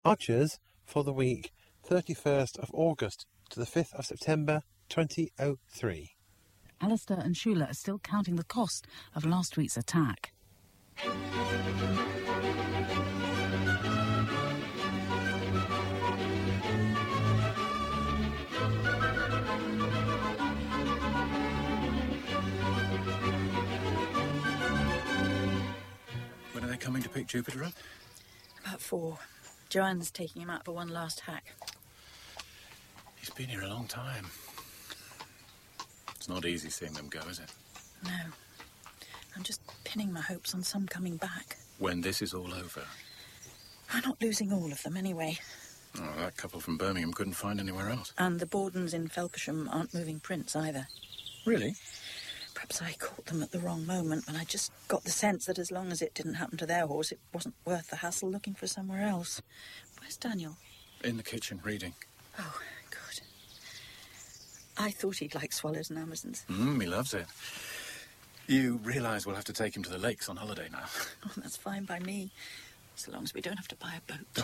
Archers for the week 31st of August to the 5th of September 2003. Alistair and Shula are still counting the cost of last week's attack. When are they coming to pick Jupiter up? About 4. Joanne's taking him out for one last hack. He's been here a long time. It's not easy seeing them go, is it? No. I'm just pinning my hopes on some coming back. When this is all over? I'm not losing all of them anyway. Oh, that couple from Birmingham couldn't find anywhere else. And the Bordens in Felpersham aren't moving prints either. Really? Perhaps I caught them at the wrong moment, but I just got the sense that as long as it didn't happen to their horse, it wasn't worth the hassle looking for somewhere else. Where's Daniel? In the kitchen, reading. Oh, good. I thought he'd like swallows and Amazons. He loves it. You realise we'll have to take him to the lakes on holiday now. Oh, that's fine by me, so long as we don't have to buy a boat.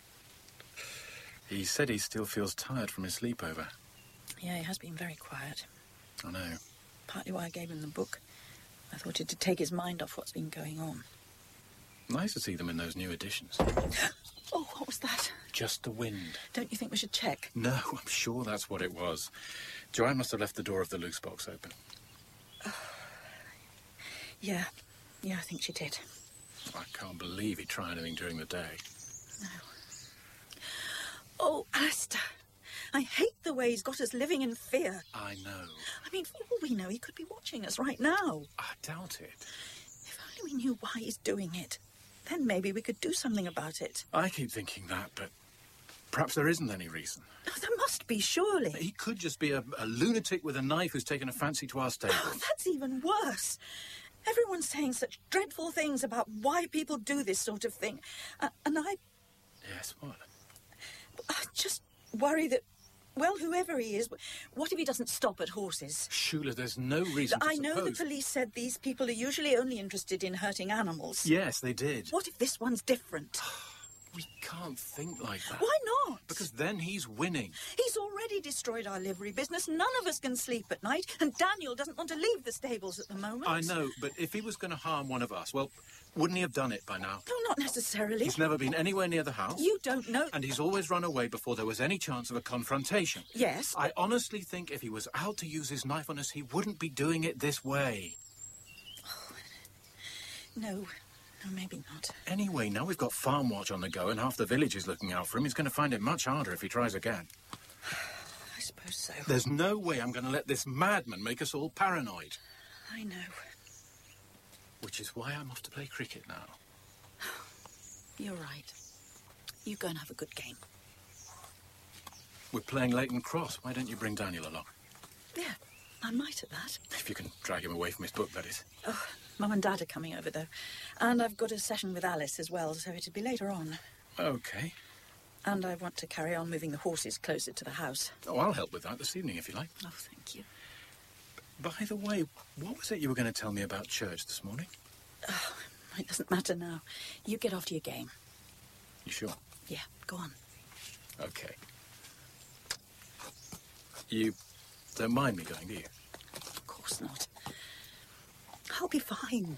He said he still feels tired from his sleepover. Yeah, he has been very quiet. I know. Partly why I gave him the book. I thought it'd take his mind off what's been going on. Nice to see them in those new editions. Oh, what was that? Just the wind. Don't you think we should check? No, I'm sure that's what it was. Joanne must have left the door of the loose box open. Yeah, I think she did. I can't believe he tried anything during the day. No. Oh, Alistair, I hate the way he's got us living in fear. I know. I mean, for all we know, he could be watching us right now. I doubt it. If only we knew why he's doing it. Then maybe we could do something about it. I keep thinking that, but perhaps there isn't any reason. No, there must be, surely. He could just be a lunatic with a knife who's taken a fancy to our stables. Oh, that's even worse. Everyone's saying such dreadful things about why people do this sort of thing. And I... Yes, what? I just worry that, well, whoever he is, what if he doesn't stop at horses? Shula, there's no reason to I know suppose. the police said these people are usually only interested in hurting animals. Yes, they did. What if this one's different? We can't think like that. Why not? Because then he's winning. He's already destroyed our livery business. None of us can sleep at night, and Daniel doesn't want to leave the stables at the moment. I know, but if he was going to harm one of us, well, wouldn't he have done it by now? No, not necessarily. He's never been anywhere near the house. You don't know. And he's always run away before there was any chance of a confrontation. Yes. I honestly think if he was out to use his knife on us, he wouldn't be doing it this way. Oh, no, maybe not. Anyway, now we've got Farm Watch on the go and half the village is looking out for him. He's going to find it much harder if he tries again. I suppose so. There's no way I'm going to let this madman make us all paranoid. I know. Which is why I'm off to play cricket now. You're right. You go and have a good game. We're playing Leighton Cross. Why don't you bring Daniel along? Yeah, I might at that. If you can drag him away from his book, that is. Oh, Mum and Dad are coming over, though. And I've got a session with Alice as well, so it'll be later on. OK. And I want to carry on moving the horses closer to the house. Oh, I'll help with that this evening, if you like. Oh, thank you. By the way, what was it you were going to tell me about church this morning? Oh, it doesn't matter now. You get off to your game. You sure? Yeah, go on. OK. You don't mind me going, do you? Of course not. I'll be fine.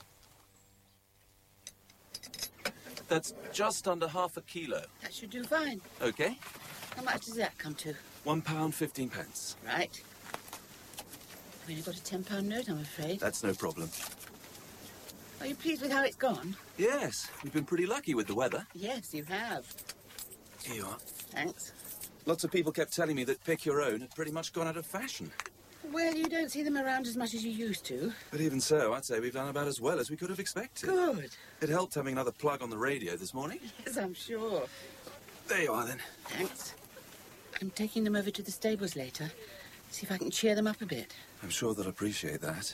That's just under half a kilo. That should do fine. OK. How much does that come to? £1.15. Right. I've only got a £10 note, I'm afraid. That's no problem. Are you pleased with how it's gone? Yes, we've been pretty lucky with the weather. Yes, you have. Here you are. Thanks. Lots of people kept telling me that Pick Your Own had pretty much gone out of fashion. Well, you don't see them around as much as you used to. But even so, I'd say we've done about as well as we could have expected. Good. It helped having another plug on the radio this morning. Yes, I'm sure. There you are, then. Thanks. I'm taking them over to the stables later. See if I can cheer them up a bit. I'm sure they'll appreciate that.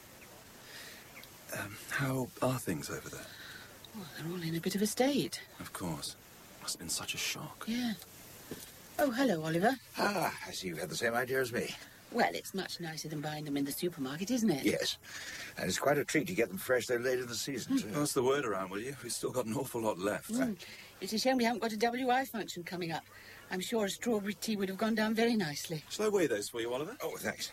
How are things over there? Well, they're all in a bit of a state. Of course. Must have been such a shock. Yeah. Oh, hello, Oliver. I see you had the same idea as me. Well, it's much nicer than buying them in the supermarket, isn't it? Yes. And it's quite a treat to get them fresh, though, late in the season, too. Pass the word around, will you? We've still got an awful lot left. It's a shame we haven't got a WI function coming up. I'm sure a strawberry tea would have gone down very nicely. Shall I weigh those for you, Oliver? Oh, thanks.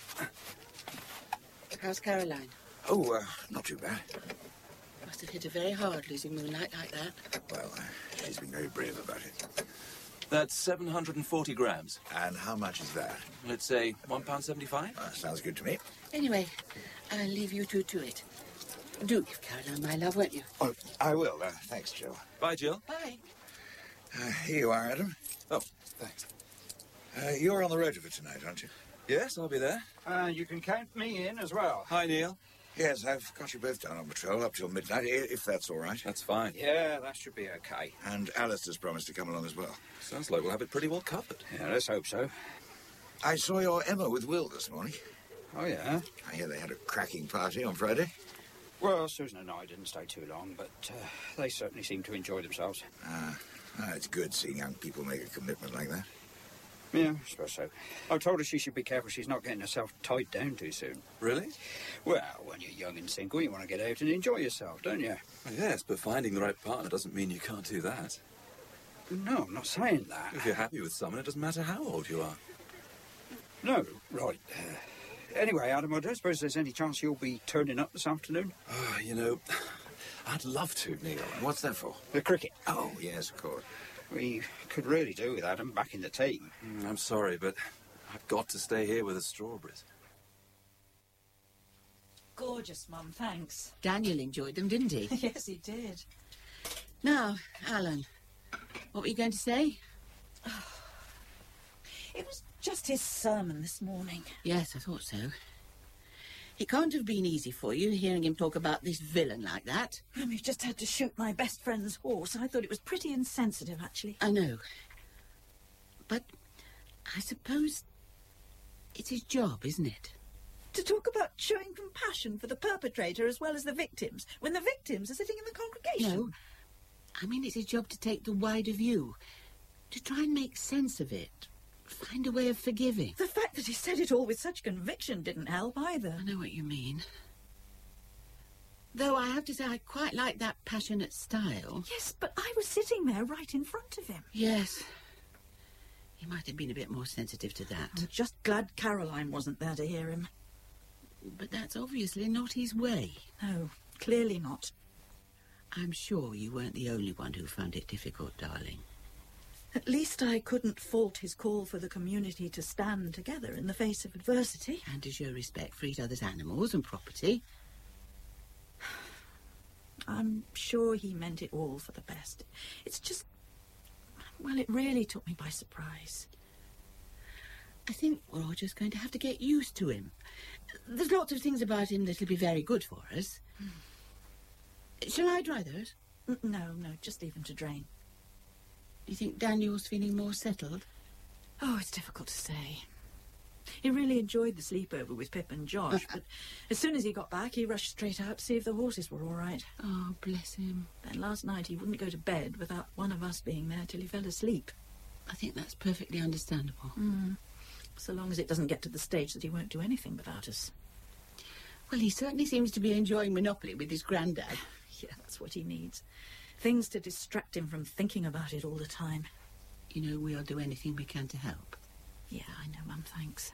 How's Caroline? Oh, not too bad. Must have hit her very hard losing Moonlight like that. Well, she's been very brave about it. That's 740 grams. And how much is that? Let's say £1.75. Sounds good to me. Anyway, I'll leave you two to it. Do give Caroline my love, won't you? Oh, I will. Thanks, Jill. Bye, Jill. Bye. Here you are, Adam. Oh, thanks. You're on the road for tonight, aren't you? Yes, I'll be there. You can count me in as well. Hi, Neil. Yes, I've got you both down on patrol up till midnight, if that's all right. That's fine. Yeah, that should be okay. And Alistair's promised to come along as well. Sounds like we'll have it pretty well covered. Yeah, let's hope so. I saw your Emma with Will this morning. Oh, yeah? I hear they had a cracking party on Friday. Well, Susan and I didn't stay too long, but they certainly seemed to enjoy themselves. It's good seeing young people make a commitment like that. Yeah, I suppose so. I told her she should be careful she's not getting herself tied down too soon. Really? Well, when you're young and single, you want to get out and enjoy yourself, don't you? Well, yes, but finding the right partner doesn't mean you can't do that. No, I'm not saying that. If you're happy with someone, it doesn't matter how old you are. No, right. Anyway, Adam, I don't suppose there's any chance you'll be turning up this afternoon? I'd love to, Neil. What's that for? The cricket. Oh, yes, of course. We could really do with Adam back in the team. I'm sorry, but I've got to stay here with the strawberries. Gorgeous, Mum, thanks. Daniel enjoyed them, didn't he? Yes, he did. Now, Alan, what were you going to say? It was just his sermon this morning. Yes, I thought so. It can't have been easy for you, hearing him talk about this villain like that. We've just had to shoot my best friend's horse. I thought it was pretty insensitive, actually. I know. But I suppose it's his job, isn't it? To talk about showing compassion for the perpetrator as well as the victims, when the victims are sitting in the congregation. No. I mean, it's his job to take the wider view, to try and make sense of it, find a way of forgiving. The fact that he said it all with such conviction didn't help either. I know what you mean. Though I have to say I quite like that passionate style. Yes, but I was sitting there right in front of him. Yes. He might have been a bit more sensitive to that. I'm just glad Caroline wasn't there to hear him. But that's obviously not his way. No, clearly not. I'm sure you weren't the only one who found it difficult, darling. At least I couldn't fault his call for the community to stand together in the face of adversity. And to show respect for each other's animals and property. I'm sure he meant it all for the best. It's just... well, it really took me by surprise. I think we're all just going to have to get used to him. There's lots of things about him that'll be very good for us. Shall I dry those? No, just leave them to drain. Do you think Daniel's feeling more settled? Oh, it's difficult to say. He really enjoyed the sleepover with Pip and Josh, but as soon as he got back, he rushed straight out to see if the horses were all right. Oh, bless him. Then last night he wouldn't go to bed without one of us being there till he fell asleep. I think that's perfectly understandable. So long as it doesn't get to the stage that he won't do anything without us. Well, he certainly seems to be enjoying Monopoly with his granddad. Yeah, that's what he needs. Things to distract him from thinking about it all the time. You know, we'll do anything we can to help. Yeah, I know, Mum, thanks.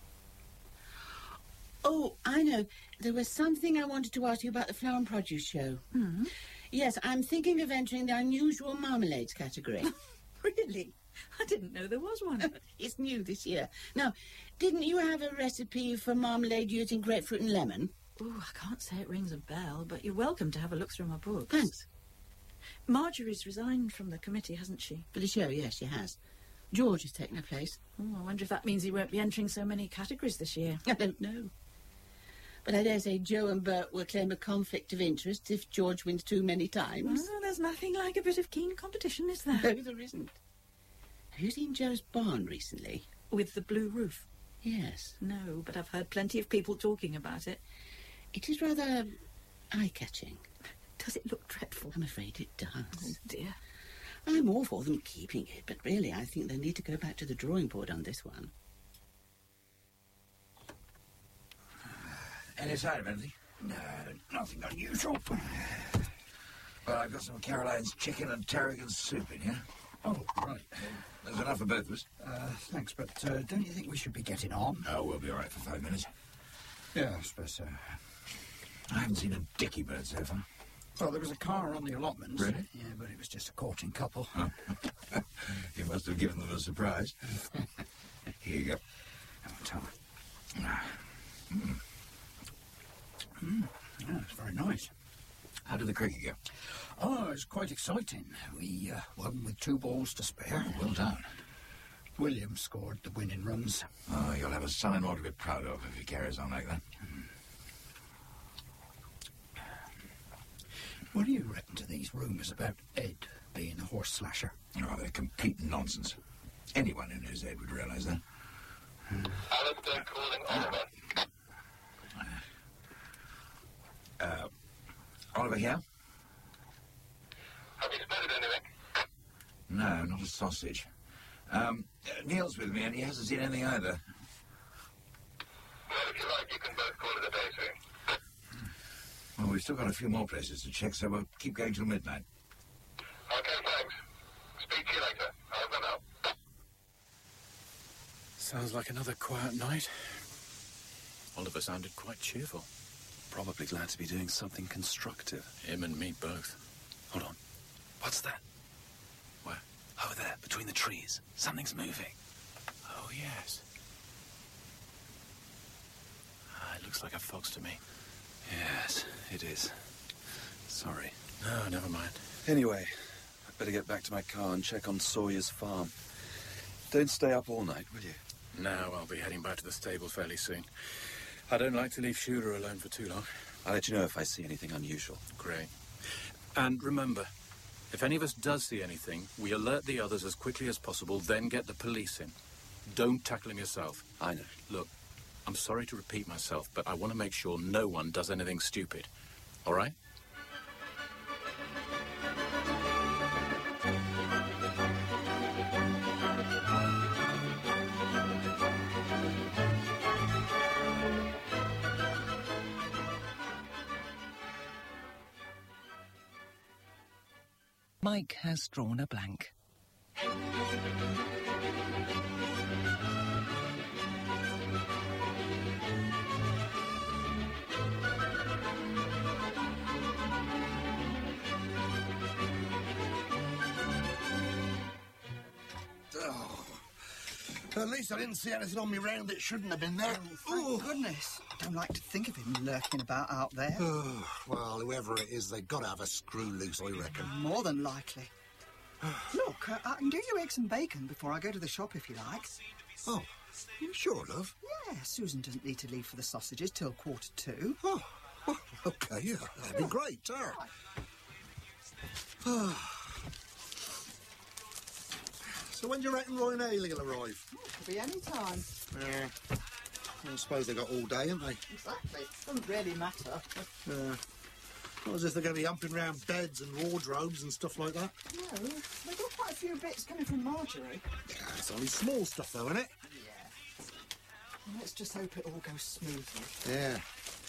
Oh, I know. There was something I wanted to ask you about the flower and produce show. Yes, I'm thinking of entering the unusual marmalades category. Really? I didn't know there was one. It's new this year. Now, didn't you have a recipe for marmalade using grapefruit and lemon? Oh, I can't say it rings a bell, but you're welcome to have a look through my books. Thanks. Marjorie's resigned from the committee, hasn't she? For the show, yes, she has. George has taken her place. Oh, I wonder if that means he won't be entering so many categories this year. I don't know. But I dare say Joe and Bert will claim a conflict of interest if George wins too many times. Oh, there's nothing like a bit of keen competition, is there? No, there isn't. Have you seen Joe's barn recently? With the blue roof? Yes. No, but I've heard plenty of people talking about it. It is rather eye-catching. Does it look dreadful? I'm afraid it does. Oh, dear. I'm all for them keeping it, but really I think they need to go back to the drawing board on this one. Any sign of anything? No, nothing unusual. Well, I've got some Caroline's chicken and tarragon soup in here. Oh, right. There's enough for both of us. Thanks, but don't you think we should be getting on? Oh, we'll be all right for 5 minutes. Yeah, I suppose so. I haven't seen a dicky bird so far. Well, there was a car on the allotments. Really? Yeah, but it was just a courting couple. Oh. You must have given them a surprise. Here you go. Oh, tell me. Yeah, it's very nice. How did the cricket go? Oh, it's quite exciting. We won with 2 balls to spare. Well done. William scored the winning runs. Oh, you'll have a son-in-law to be proud of if he carries on like that. What do you reckon to these rumours about Ed being a horse slasher? Oh, they're complete nonsense. Anyone who knows Ed would realise that. Alistair calling Oliver. Oliver here? Have you spotted anything? No, not a sausage. Neil's with me and he hasn't seen anything either. Well, if you like, you can both call it a day soon. Well, we've still got a few more places to check, so we'll keep going till midnight. Okay, thanks. Speak to you later. Over now. Sounds like another quiet night. Oliver sounded quite cheerful. Probably glad to be doing something constructive. Him and me both. Hold on. What's that? Where? Over there, between the trees. Something's moving. Oh, yes. It looks like a fox to me. Yes, it is. Sorry. No, never mind. Anyway, I'd better get back to my car and check on Sawyer's farm. Don't stay up all night, will you? No, I'll be heading back to the stable fairly soon. I don't like to leave Shooter alone for too long. I'll let you know if I see anything unusual. Great. And remember, if any of us does see anything, we alert the others as quickly as possible, then get the police in. Don't tackle him yourself. I know. Look, I'm sorry to repeat myself, but I want to make sure no one does anything stupid. All right? Mike has drawn a blank. At least I didn't see anything on me round that shouldn't have been there. Oh, thank goodness. Don't like to think of him lurking about out there. Well, whoever it is, they've got to have a screw loose, I reckon. More than likely. Look, I can do you eggs and bacon before I go to the shop if you like. Oh, you sure, love? Yeah, Susan doesn't need to leave for the sausages till 2:45. Oh, well, OK, yeah, that'd be great, sir. So when do you reckon Roy and Ailey will arrive? Could be any time. Yeah. I suppose they got all day, haven't they? Exactly. Doesn't really matter. Not as if they're going to be humping around beds and wardrobes and stuff like that. No, they've got quite a few bits coming from Marjorie. Yeah, it's only small stuff, though, isn't it? Yeah. Well, let's just hope it all goes smoothly. Yeah.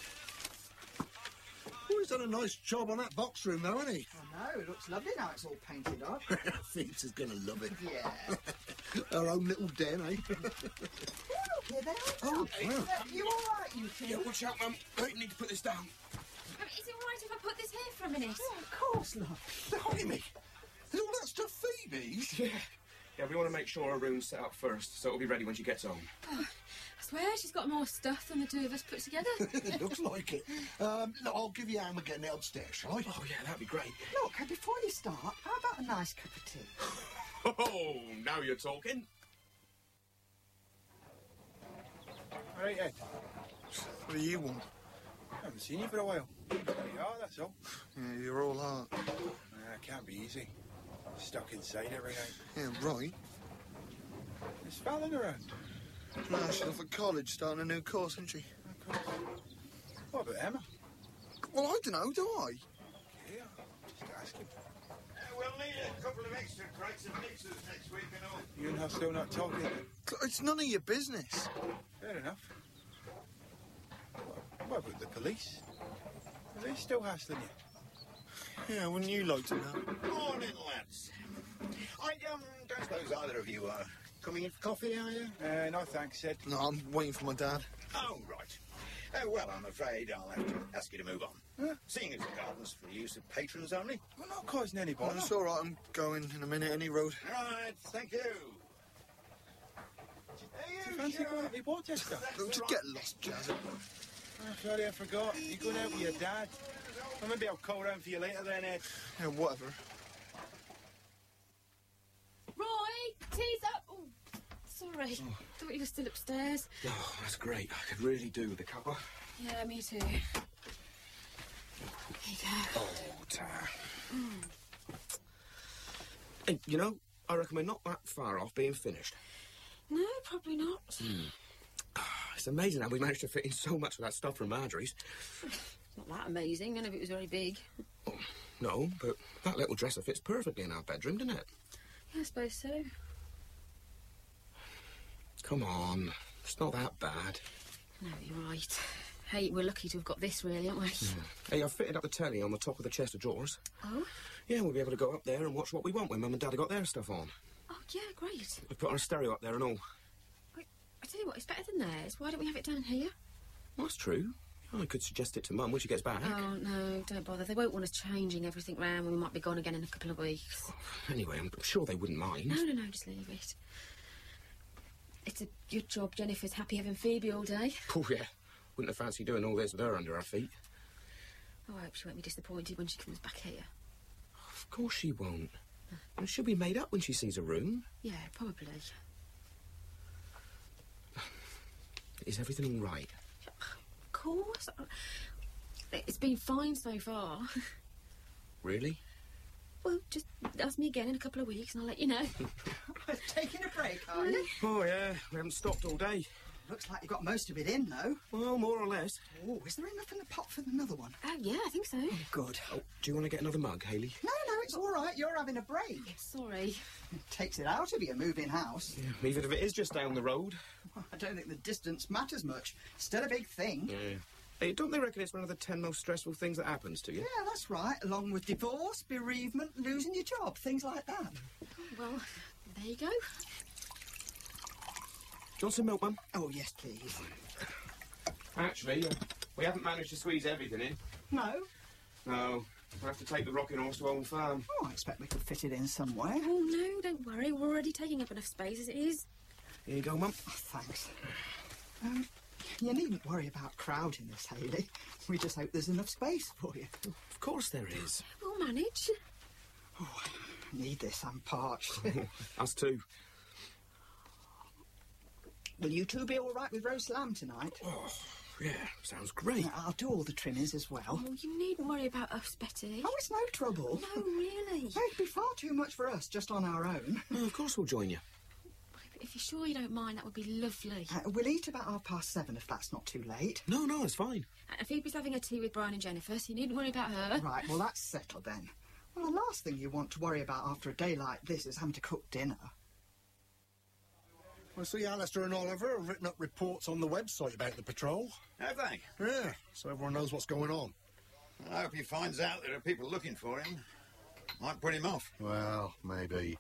Oh, he's done a nice job on that box room, though, hasn't he? I know, it looks lovely now it's all painted up. Phoebes is going to love it. Yeah. Her own little den, eh? Here they are. Oh, wow. You all right, you two? Yeah, watch out, Mum. I need to put this down. Is it all right if I put this here for a minute? Yeah, of course, love. Blimey! Is all that stuff Phoebe's? Yeah. Yeah, we want to make sure her room's set up first, so it'll be ready when she gets home. Oh, I swear she's got more stuff than the two of us put together. Looks like it. Look, I'll give you a hand with getting it upstairs, shall I? Oh, yeah, that'd be great. Look, before you start, how about a nice cup of tea? Oh, now you're talking. All right, Ed. What do you want? I haven't seen you for a while. There you are, that's all. Yeah, you're all heart. It can't be easy. Stuck inside every night. Yeah, right. Is Fallon around? No, she's off at college, starting a new course, isn't she? Of course. What about Emma? Well, I don't know, do I? Yeah, just asking. We'll need a couple of extra crates of mixers next week and all. You and her still not talking? It's none of your business. Fair enough. What about the police? Are they still hassling you? Yeah, wouldn't you like to know? Morning, lads. I don't suppose either of you are coming in for coffee, are you? No thanks, Ed. No, I'm waiting for my dad. Oh, right. Well, I'm afraid I'll have to ask you to move on. Huh? Seeing as the garden's for the use of patrons only. We're not causing any Oh, bother. it's all right, I'm going in a minute, any road. Right, thank you. Do you fancy going up to Porchester? Just get lost, Jazz. Oh, sorry, I forgot. You're going out with your dad. Well, maybe I'll call round for you later then, Ed. Yeah, whatever. Roy, tea's up. Oh, sorry. Thought you were still upstairs. Oh, that's great. I could really do with a cuppa. Yeah, me too. Here you go. Oh, Tara. Hey, you know, I reckon we're not that far off being finished. No, probably not. It's amazing how we managed to fit in so much of that stuff from Marjorie's. Not that amazing. None of it was very big. No, but that little dresser fits perfectly in our bedroom, doesn't it? Yeah, I suppose so. Come on. It's not that bad. No, you're right. Hey, we're lucky to have got this, really, aren't we? Hey, I've fitted up the telly on the top of the chest of drawers. Oh? Yeah, we'll be able to go up there and watch what we want when Mum and Dad have got their stuff on. Oh, yeah, great. We've put on a stereo up there and all. I tell you what, it's better than theirs. Why don't we have it down here? Well, that's true. I could suggest it to Mum when she gets back. Oh, no, don't bother. They won't want us changing everything round when we might be gone again in a couple of weeks. Anyway, I'm sure they wouldn't mind. No, just leave it. It's a good job Jennifer's happy having Phoebe all day. Oh, yeah. Wouldn't have fancied doing all this with her under our feet. Oh, I hope she won't be disappointed when she comes back here. Of course she won't. And she'll be made up when she sees a room. Yeah, probably. Is everything all right? Of course. It's been fine so far. Really? Well, just ask me again in a couple of weeks and I'll let you know. Taking a break, are you? Oh, yeah. We haven't stopped all day. Looks like you got most of it in, though. Well, more or less. Oh, is there enough in the pot for another one? Yeah, I think so. Oh, good. Oh, do you want to get another mug, Hayley? No, it's all right. You're having a break. Sorry. It takes it out of you, moving house. Yeah, even if it is just down the road. Well, I don't think the distance matters much. Still a big thing. Yeah. Hey, don't they reckon it's one of the 10 most stressful things that happens to you? Yeah, that's right. Along with divorce, bereavement, losing your job, things like that. Well, there you go. Do you want some milk, Mum? Oh, yes, please. Actually, we haven't managed to squeeze everything in. No? No. We'll have to take the rocking horse to Old Farm. Oh, I expect we could fit it in somewhere. Oh, no, don't worry. We're already taking up enough space as it is. Here you go, Mum. Oh, thanks. You needn't worry about crowding this, Hayley. We just hope there's enough space for you. Of course there is. We'll manage. Oh, I need this. I'm parched. Us too. Will you two be all right with roast lamb tonight? Oh, yeah, sounds great. Yeah, I'll do all the trimmings as well. Oh, you needn't worry about us, Betty. Oh, it's no trouble. No, really. It'd be far too much for us just on our own. Oh, of course we'll join you. If you're sure you don't mind, that would be lovely. We'll eat about 7:30 if that's not too late. No, it's fine. Phoebe's having a tea with Brian and Jennifer, so you needn't worry about her. Right, well, that's settled then. Well, the last thing you want to worry about after a day like this is having to cook dinner. Well, see, Alistair and Oliver have written up reports on the website about the patrol. Have they? Yeah, so everyone knows what's going on. I hope he finds out there are people looking for him. Might put him off. Well, maybe.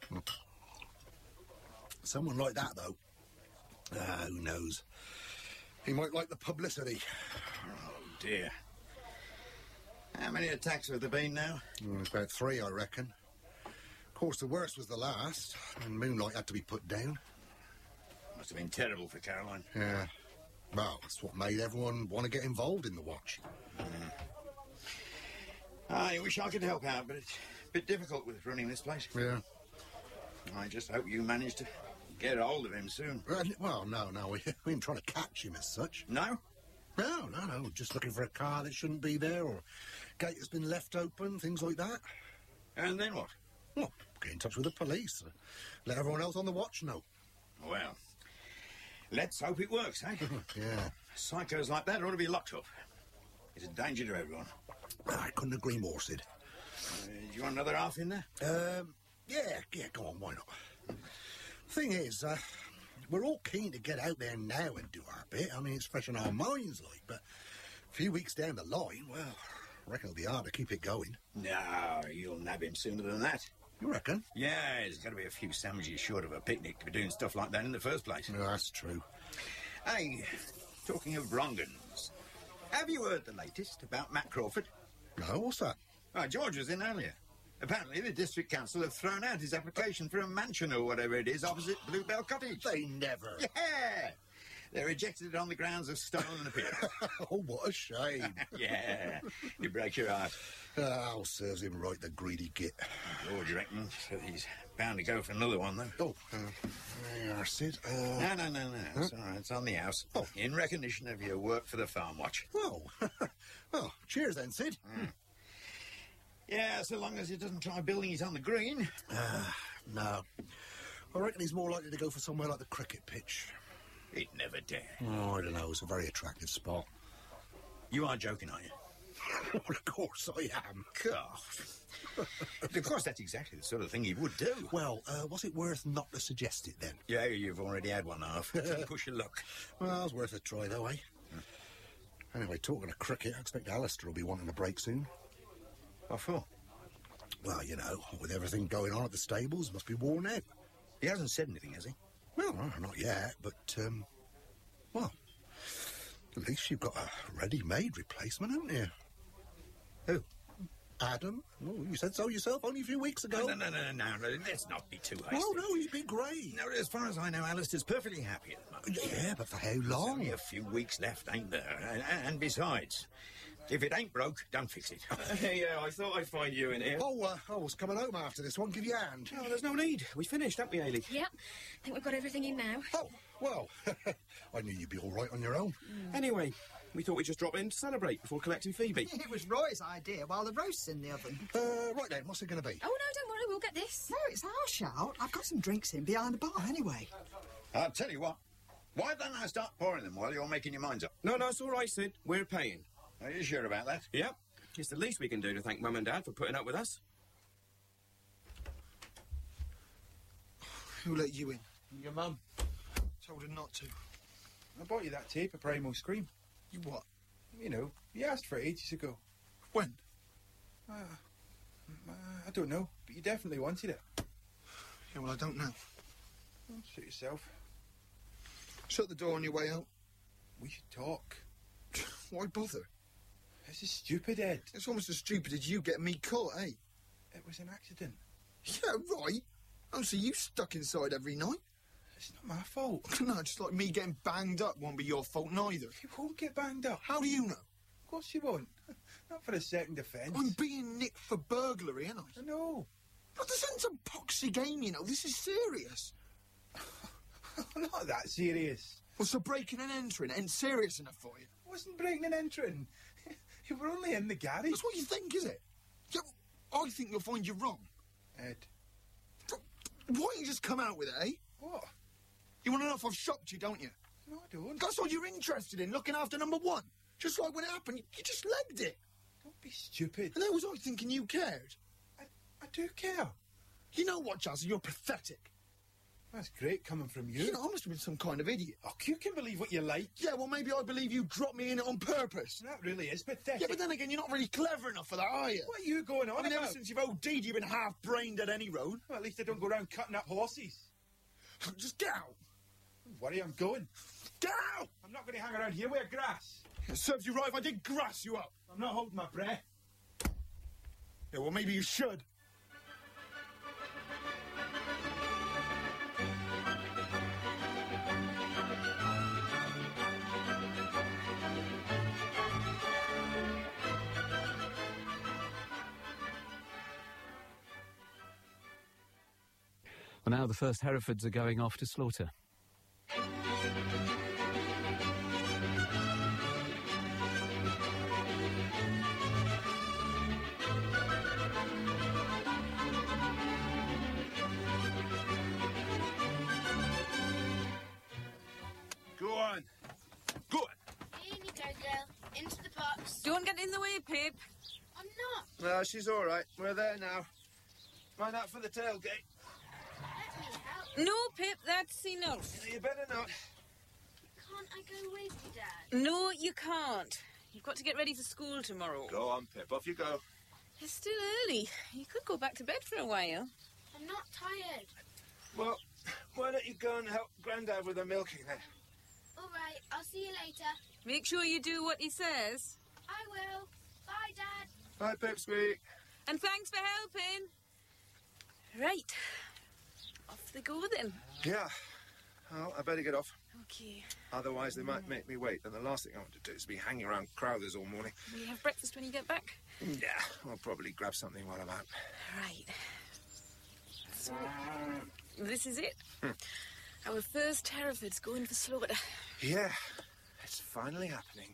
Someone like that, though. Who knows? He might like the publicity. Oh, dear. How many attacks have there been now? About 3, I reckon. Of course, the worst was the last, and Moonlight had to be put down. Must have been terrible for Caroline. Yeah. Well, that's what made everyone want to get involved in the watch. I wish I could help out, but it's a bit difficult with running this place. Yeah. I just hope you manage to get hold of him soon. Well, no, we ain't trying to catch him as such. No? No, just looking for a car that shouldn't be there, or a gate that's been left open, things like that. And then what? Well, get in touch with the police. Let everyone else on the watch know. Well, let's hope it works, eh? Yeah. Psychos like that ought to be locked up. It's a danger to everyone. I couldn't agree more, Sid. Do you want another half in there? Yeah, go on, why not? Thing is, we're all keen to get out there now and do our bit. I mean, it's fresh in our minds, like, but A few weeks down the line, well, I reckon it'll be hard to keep it going. No, you'll nab him sooner than that. You reckon? Yeah, there's got to be a few sandwiches short of a picnic to be doing stuff like that in the first place. No, that's true. Hey, talking of Brongans, have you heard the latest about Matt Crawford? No, what's that? Oh, George was in earlier. Apparently the district council have thrown out his application for a mansion or whatever it is opposite Bluebell Cottage. They never. Yeah! They rejected it on the grounds of stolen appearance. Oh, what a shame. Yeah, you break your heart. Oh, serves him right, the greedy git. George reckons that he's bound to go for another one, though. Oh, there you are, Sid. No. It's all right. It's on the house. Oh. In recognition of your work for the Farm Watch. Oh, well, cheers then, Sid. Yeah, so long as he doesn't try building it on the green. No. I reckon he's more likely to go for somewhere like the cricket pitch. He'd never dare. Oh, I don't know. It's a very attractive spot. You are joking, are you? Well, of course I am. God. Of course, that's exactly the sort of thing he would do. Well, was it worth not to suggest it then? Yeah, you've already had one half. Push your luck. Well, it's worth a try, though, eh? Anyway, talking of cricket, I expect Alistair will be wanting a break soon. What for? Well, you know, with everything going on at the stables, must be worn out. He hasn't said anything, has he? Well, not yet, but, well, at least you've got a ready-made replacement, haven't you? Who? Adam. Oh, you said so yourself only a few weeks ago. No, let's not be too hasty. No, he'd be great. No, as far as I know, Alistair's perfectly happy at the moment. Yeah, but for how long? There's only a few weeks left, ain't there? And besides, if it ain't broke, don't fix it. Yeah, I thought I'd find you in here. Oh, I was coming home after this one. Give you a hand. No, there's no need. We finished, haven't we, Ailey? Yep. I think we've got everything in now. Oh, well, I knew you'd be all right on your own. Anyway, we thought we'd just drop in to celebrate before collecting Phoebe. It was Roy's idea while the roast's in the oven. Right then, what's it going to be? Oh, no, don't worry, we'll get this. No, it's our shout. I've got some drinks in behind the bar anyway. I'll tell you what. Why don't I start pouring them while you're making your minds up? No, it's all right, Sid. We're paying. Are you sure about that? Yep. It's the least we can do to thank Mum and Dad for putting up with us. Who let you in? Your mum. Told her not to. I bought you that tape of Primal Scream. You what? You know, you asked for it ages ago. When? I don't know, but you definitely wanted it. Yeah, well, I don't know. Well, suit yourself. Shut the door on your way out. We should talk. Why bother? This is stupid, Ed. It's almost as stupid as you getting me caught, eh? It was an accident. Yeah, right. Oh, so you stuck inside every night? It's not my fault. No, just like me getting banged up won't be your fault neither. You won't get banged up. How do you know? Of course you won't. Not for a second offence. I'm being nicked for burglary, ain't I? I know. But this isn't some poxy game, you know. This is serious. Not that serious. Well, so breaking and entering ain't serious enough for you? I wasn't breaking and entering. You were only in the garage. That's what you think, is it? Yeah, well, I think you'll find you're wrong. Ed. But why don't you just come out with it, eh? What? You want to know if I've shopped you, don't you? No, I don't. That's all you're interested in, looking after number one. Just like when it happened, you just legged it. Don't be stupid. And how was I thinking you cared? I do care. You know what, Jazzy? You're pathetic. That's great coming from you. You know, I must have been some kind of idiot. Oh, you can believe what you like. Yeah, well, maybe I believe you dropped me in it on purpose. That really is pathetic. Yeah, but then again, you're not really clever enough for that, are you? What are you going on I mean, about? ever since you've OD'd, you've been half-brained at any road. Well, at least I don't go around cutting up horses. Just get out. Don't worry, I'm going. Get out! I'm not going to hang around here with grass. It serves you right if I did grass you up. I'm not holding my breath. Yeah, well, maybe you should. Well, now the first Herefords are going off to slaughter. Go on. Go on. In you go, girl. Into the box. Don't get in the way, Pip. I'm not. No, she's all right. We're there now. Mind out for the tailgate. Let me help. No, Pip, that's enough. You better not. Can't I go with you, Dad? No, you can't. You've got to get ready for school tomorrow. Go on, Pip. Off you go. It's still early. You could go back to bed for a while. I'm not tired. Well, why don't you go and help Grandad with the milking then? All right, I'll see you later. Make sure you do what he says. I will. Bye, Dad. Bye, Pipsqueak. And thanks for helping. Right. Off they go then. Yeah. Well, I better get off. Okay. Otherwise, they might make me wait, and the last thing I want to do is be hanging around Crowthers all morning. Will you have breakfast when you get back? Yeah, I'll probably grab something while I'm out. Right. So, this is it. Our first Hereford's going for slaughter. Yeah, it's finally happening.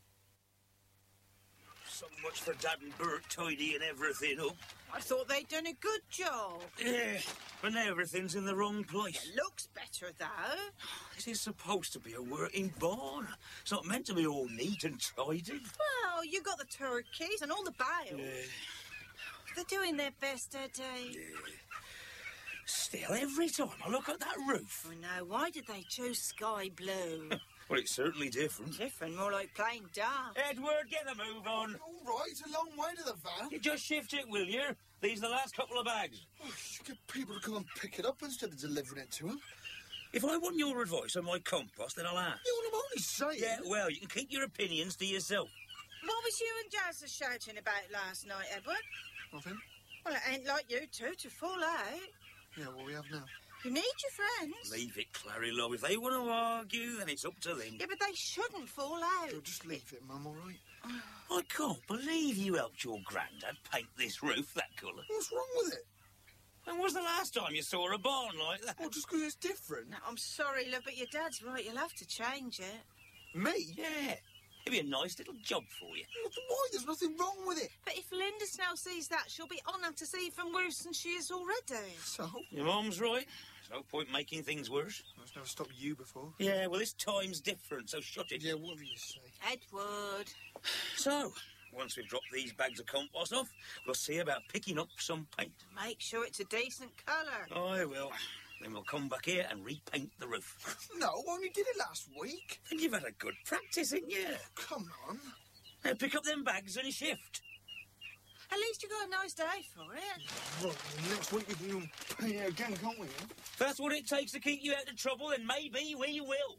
So much for Dad and Bert tidying everything up. I thought they'd done a good job. Yeah, but now everything's in the wrong place. It looks better, though. This is supposed to be a working barn. It's not meant to be all neat and tidy. Well, you got the turkeys and all the bales. They're doing their best, Eddie. Still, every time I look at that roof... I know. Why did they choose sky blue? Well, it's certainly different. Different, more like plain dark. Edward, get a move on. All right, it's a long way to the van. You just shift it, will you? These are the last couple of bags. Oh, you should get people to come and pick it up instead of delivering it to them. If I want your advice on my compost, then I'll ask. Yeah, well, I'm only saying. Yeah, well, you can keep your opinions to yourself. What was you and Jazz shouting about last night, Edward? Nothing. Well, it ain't like you two to fall out. Yeah, what we have now. You need your friends. Leave it, Clary, love. If they want to argue, then it's up to them. Yeah, but they shouldn't fall out. Yeah, just leave it, Mum, all right? I can't believe you helped your granddad paint this roof that colour. What's wrong with it? When was the last time you saw a barn like that? Well, just because it's different. No, I'm sorry, love, but your dad's right. You'll have to change it. Me? Yeah. It'd be a nice little job for you. Why? There's nothing wrong with it. But if Linda Snell sees that, she'll be honoured to see even worse than she is already. So? Your mum's right. There's no point making things worse. I've never stopped you before. Yeah, well, this time's different, so shut it. Yeah, whatever you say. Edward. So, once we've dropped these bags of compost off, we'll see about picking up some paint. Make sure it's a decent colour. I will. Then we'll come back here and repaint the roof. No, I only did it last week. And you've had a good practice, haven't you? Come on. Now pick up them bags and shift. At least you got a nice day for it. Right, well, next week we can paint it again, can't we? If that's what it takes to keep you out of trouble, then maybe we will.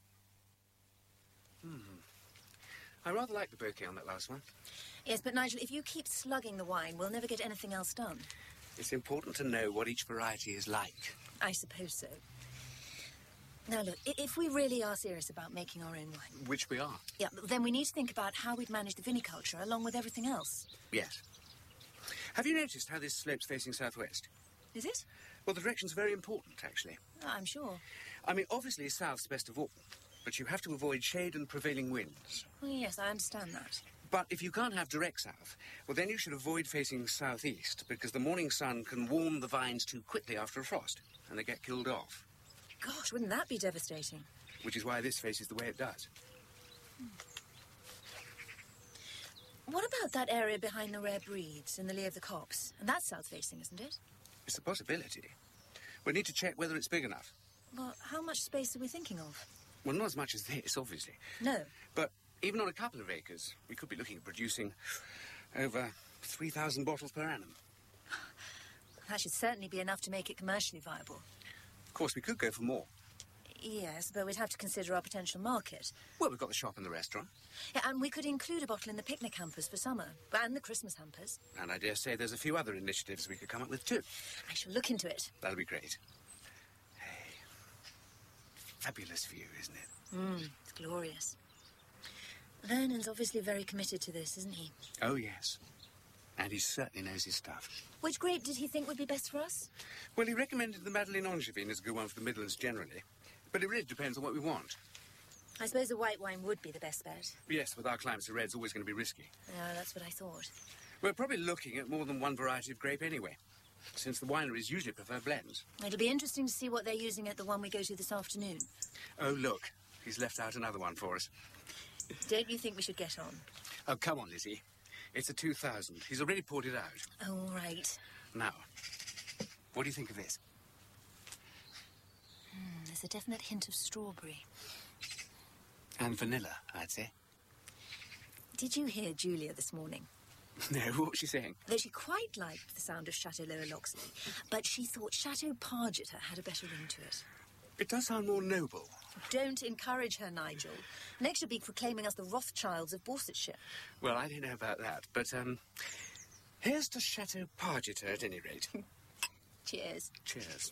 I rather like the bouquet on that last one. Yes, but Nigel, if you keep slugging the wine, we'll never get anything else done. It's important to know what each variety is like. I suppose so. Now, look, if we really are serious about making our own wine... Which we are. Yeah, then we need to think about how we'd manage the viniculture along with everything else. Yes. Have you noticed how this slope's facing southwest? Is it? Well, the direction's very important, actually. I'm sure. I mean, obviously, south's best of all, but you have to avoid shade and prevailing winds. Well, yes, I understand that. But if you can't have direct south, well, then you should avoid facing southeast, because the morning sun can warm the vines too quickly after a frost, and they get killed off. Gosh, wouldn't that be devastating? Which is why this faces the way it does. What about that area behind the rare breeds in the lee of the copse? And that's south-facing, isn't it? It's a possibility. We need to check whether it's big enough. Well, how much space are we thinking of? Well, not as much as this, obviously. No. But even on a couple of acres, we could be looking at producing over 3,000 bottles per annum. That should certainly be enough to make it commercially viable. Of course, we could go for more. Yes, but we'd have to consider our potential market. Well, we've got the shop and the restaurant. Yeah, and we could include a bottle in the picnic hampers for summer, and the Christmas hampers. And I dare say there's a few other initiatives we could come up with, too. I shall look into it. That'll be great. Hey, fabulous view, isn't it? It's glorious. Vernon's obviously very committed to this, isn't he? Oh, yes. And he certainly knows his stuff. Which grape did he think would be best for us? Well, he recommended the Madeleine Angevine as a good one for the Midlands generally. But it really depends on what we want. I suppose a white wine would be the best bet. Yes, with our climates, the red's always going to be risky. Yeah, that's what I thought. We're probably looking at more than one variety of grape anyway, since the wineries usually prefer blends. It'll be interesting to see what they're using at the one we go to this afternoon. Oh, look. He's left out another one for us. Don't you think we should get on? Oh, come on, Lizzie. It's a 2000. He's already poured it out. All right. Now, what do you think of this? There's a definite hint of strawberry. And vanilla, I'd say. Did you hear Julia this morning? No, what was she saying? Though she quite liked the sound of Chateau Lower Loxley, but she thought Chateau Pargeter had a better ring to it. It does sound more noble. Don't encourage her, Nigel. Next she'll be proclaiming us the Rothschilds of Borsetshire. Well, I don't know about that, but, here's to Chateau Pargeter at any rate. Cheers. Cheers.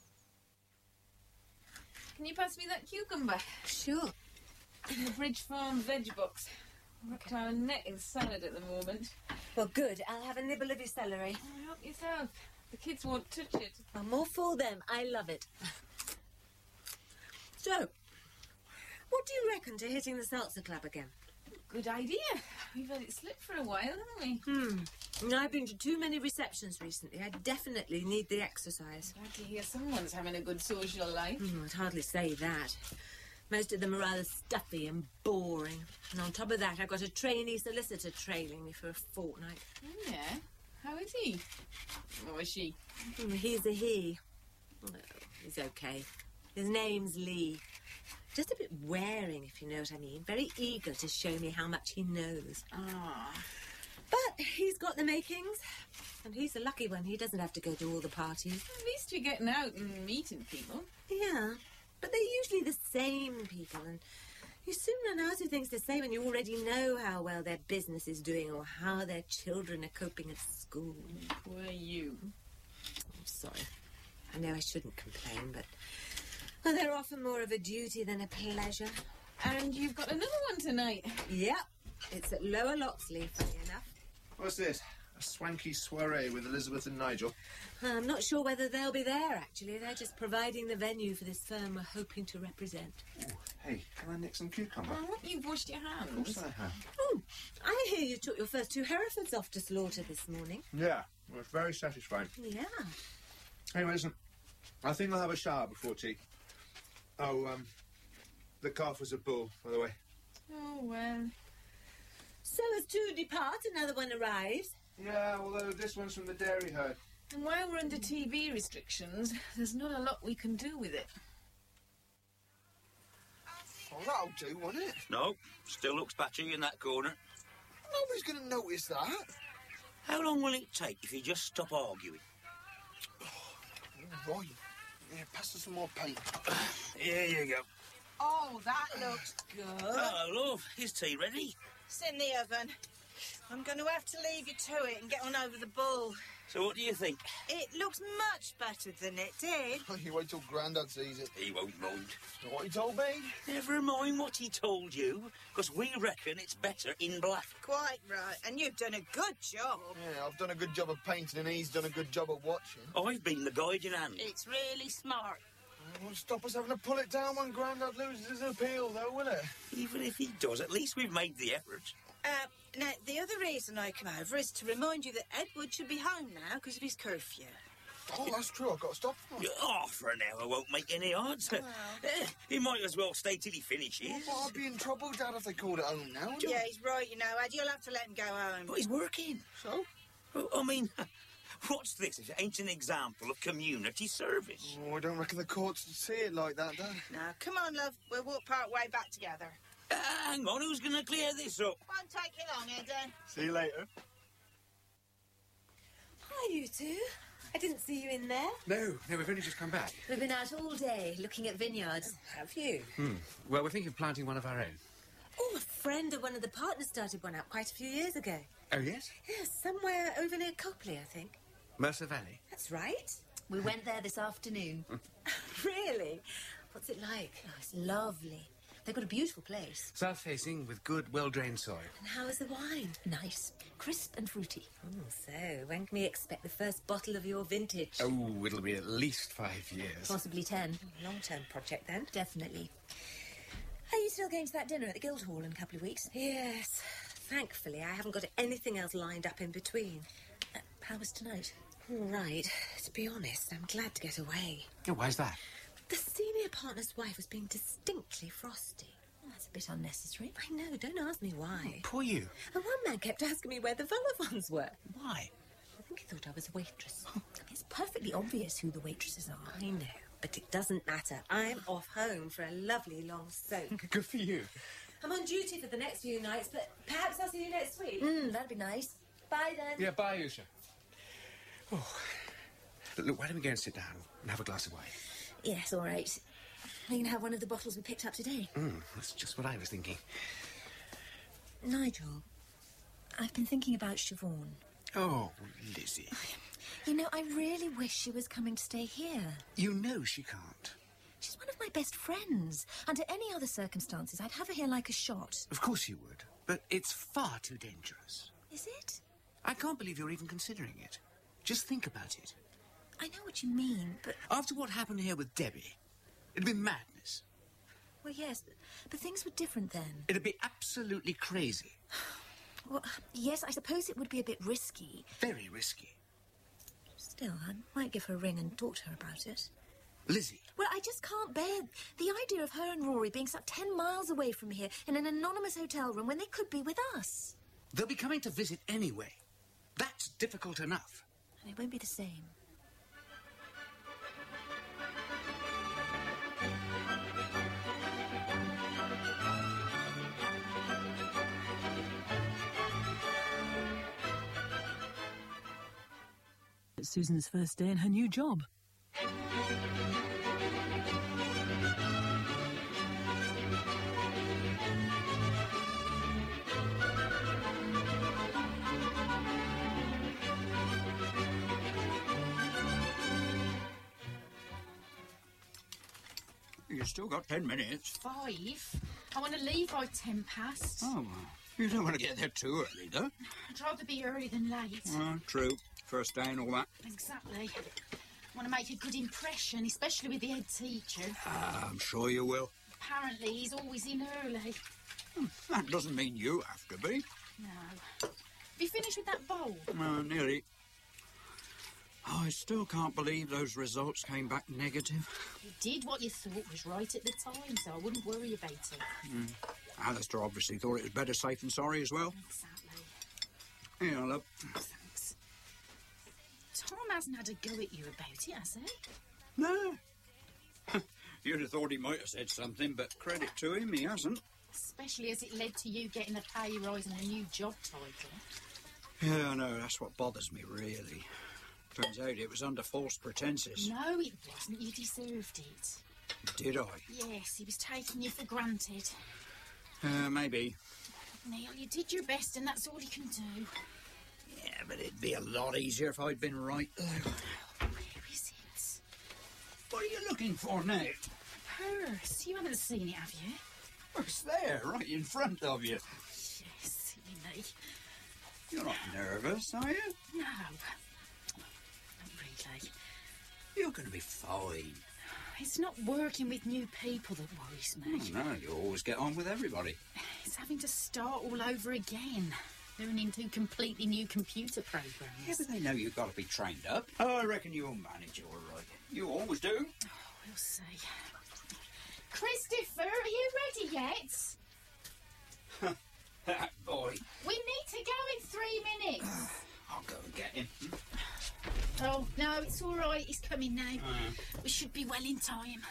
Can you pass me that cucumber? Sure. In the Bridge Farm veg box. We're up to our neck in salad at the moment. Well, good. I'll have a nibble of your celery. Oh, help yourself. The kids won't touch it. I'm all for them. I love it. So, what do you reckon to hitting the Salsa Club again? Good idea. We've had it slip for a while, haven't we? I've been to too many receptions recently. I definitely need the exercise. Glad to hear someone's having a good social life. I'd hardly say that. Most of them are rather stuffy and boring. And on top of that, I've got a trainee solicitor trailing me for a fortnight. Oh, yeah? How is he? Or is she? He's a he. Oh, he's okay. His name's Lee. Just a bit wearing, if you know what I mean. Very eager to show me how much he knows. Ah. But he's got the makings. And he's the lucky one. He doesn't have to go to all the parties. At least you're getting out and meeting people. Yeah. But they're usually the same people, and you soon run out of things to say when you already know how well their business is doing or how their children are coping at school. Poor you. I'm sorry. I know I shouldn't complain, but they're often more of a duty than a pleasure. And you've got another one tonight. Yep. It's at Lower Loxley, funny enough. What's this? A swanky soiree with Elizabeth and Nigel. I'm not sure whether they'll be there, actually. They're just providing the venue for this firm we're hoping to represent. Ooh, hey, can I nick some cucumber? Oh, you've washed your hands. Of course I have. Oh, I hear you took your first 2 Herefords off to slaughter this morning. Yeah, it was very satisfying. Yeah. Anyway, listen, I think I'll have a shower before tea. Oh, the calf was a bull, by the way. Oh, well. So as to depart, another one arrives. Yeah, although this one's from the dairy herd. And while we're under TV restrictions, there's not a lot we can do with it. Oh, that'll do, won't it? No, still looks patchy in that corner. Nobody's going to notice that. How long will it take if you just stop arguing? Oh, right. Yeah, pass us some more paint. Here you go. Oh, that looks good. Hello, love. Is tea ready? It's in the oven. I'm going to have to leave you to it and get on over the bull. So what do you think? It looks much better than it did. You wait till Grandad sees it. He won't mind. Know what he told me? Never mind what he told you, because we reckon it's better in black. Quite right. And you've done a good job. Yeah, I've done a good job of painting and he's done a good job of watching. I've been the guiding hand. It's really smart. It won't stop us having to pull it down when Grandad loses his appeal, though, will it? Even if he does, at least we've made the effort. Now, the other reason I come over is to remind you that Edward should be home now because of his curfew. Oh, that's true. I've got to stop him. Oh, for an hour won't make any odds. He might as well stay till he finishes. Well, I'd be in trouble, Dad, if they called it home now. Yeah, he's right, you know, Ed. You'll have to let him go home. But he's working. So? I mean, what's this? It ain't an example of community service. Oh, I don't reckon the courts would see it like that, Dad. Now, come on, love. We'll walk part way back together. Hang on, who's going to clear this up? Won't take you long, Eddie. See you later. Hi, you two. I didn't see you in there. No, we've only just come back. We've been out all day looking at vineyards. Have you? Well, we're thinking of planting one of our own. Oh, a friend of one of the partners started one up quite a few years ago. Oh, yes? Yes, somewhere over near Copley, I think. Mercer Valley? That's right. We went there this afternoon. Really? What's it like? Oh, it's lovely. They've got a beautiful place. South-facing with good, well-drained soil. And how is the wine? Nice. Crisp and fruity. Oh, so when can we expect the first bottle of your vintage? Oh, it'll be at least 5 years. Possibly 10. Long-term project, then? Definitely. Are you still going to that dinner at the Guildhall in a couple of weeks? Yes. Thankfully, I haven't got anything else lined up in between. How was tonight? All right. To be honest, I'm glad to get away. Oh, why's that? The senior partner's wife was being distinctly frosty. Oh, that's a bit unnecessary. I know, don't ask me why. Oh, poor you. And one man kept asking me where the Volivons were. Why? I think he thought I was a waitress. It's perfectly obvious who the waitresses are. I know, but it doesn't matter. I'm off home for a lovely long soak. Good for you. I'm on duty for the next few nights, but perhaps I'll see you next week. That'd be nice. Bye, then. Yeah, bye, Usha. Oh. Look, why don't we go and sit down and have a glass of wine? Yes, all right. You can have one of the bottles we picked up today. That's just what I was thinking. Nigel, I've been thinking about Siobhan. Oh, Lizzie. You know, I really wish she was coming to stay here. You know she can't. She's one of my best friends. Under any other circumstances, I'd have her here like a shot. Of course you would, but it's far too dangerous. Is it? I can't believe you're even considering it. Just think about it. I know what you mean, but... After what happened here with Debbie, it'd be madness. Well, yes, but things were different then. It'd be absolutely crazy. Well, yes, I suppose it would be a bit risky. Very risky. Still, I might give her a ring and talk to her about it. Lizzie. Well, I just can't bear the idea of her and Rory being sat 10 miles away from here in an anonymous hotel room when they could be with us. They'll be coming to visit anyway. That's difficult enough. And it won't be the same. It's Susan's first day in her new job. You've still got 10 minutes. 5? I want to leave by 10 past. Oh, well, you don't want to get there too early, though. I'd rather be early than late. True. First day and all that. Exactly. I want to make a good impression, especially with the head teacher. I'm sure you will. Apparently, he's always in early. That doesn't mean you have to be. No. Have you finished with that bowl? Nearly. I still can't believe those results came back negative. You did what you thought was right at the time, so I wouldn't worry about it. Alistair obviously thought it was better safe than sorry as well. Exactly. Yeah, love. Thanks. Tom hasn't had a go at you about it, has he? No. You'd have thought he might have said something, but credit to him, he hasn't. Especially as it led to you getting a pay rise and a new job title. Yeah, I know. That's what bothers me, really. Turns out it was under false pretences. No, it wasn't. You deserved it. Did I? Yes, he was taking you for granted. Maybe. Neil, you did your best and that's all you can do. Yeah, but it'd be a lot easier if I'd been right, though. Where is it? What are you looking for now? Purse. You haven't seen it, have you? It's there, right in front of you. Yes, silly me. You're not nervous, are you? No. Not really. You're going to be fine. It's not working with new people that worries me. Oh, no, you always get on with everybody. It's having to start all over again. Learning 2 completely new computer programs. Yeah, but they know you've got to be trained up. Oh, I reckon you'll manage it all right. You always do. Oh, we'll see. Christopher, are you ready yet? That boy. We need to go in 3 minutes. I'll go and get him. Oh, no, it's all right. He's coming now. We should be well in time.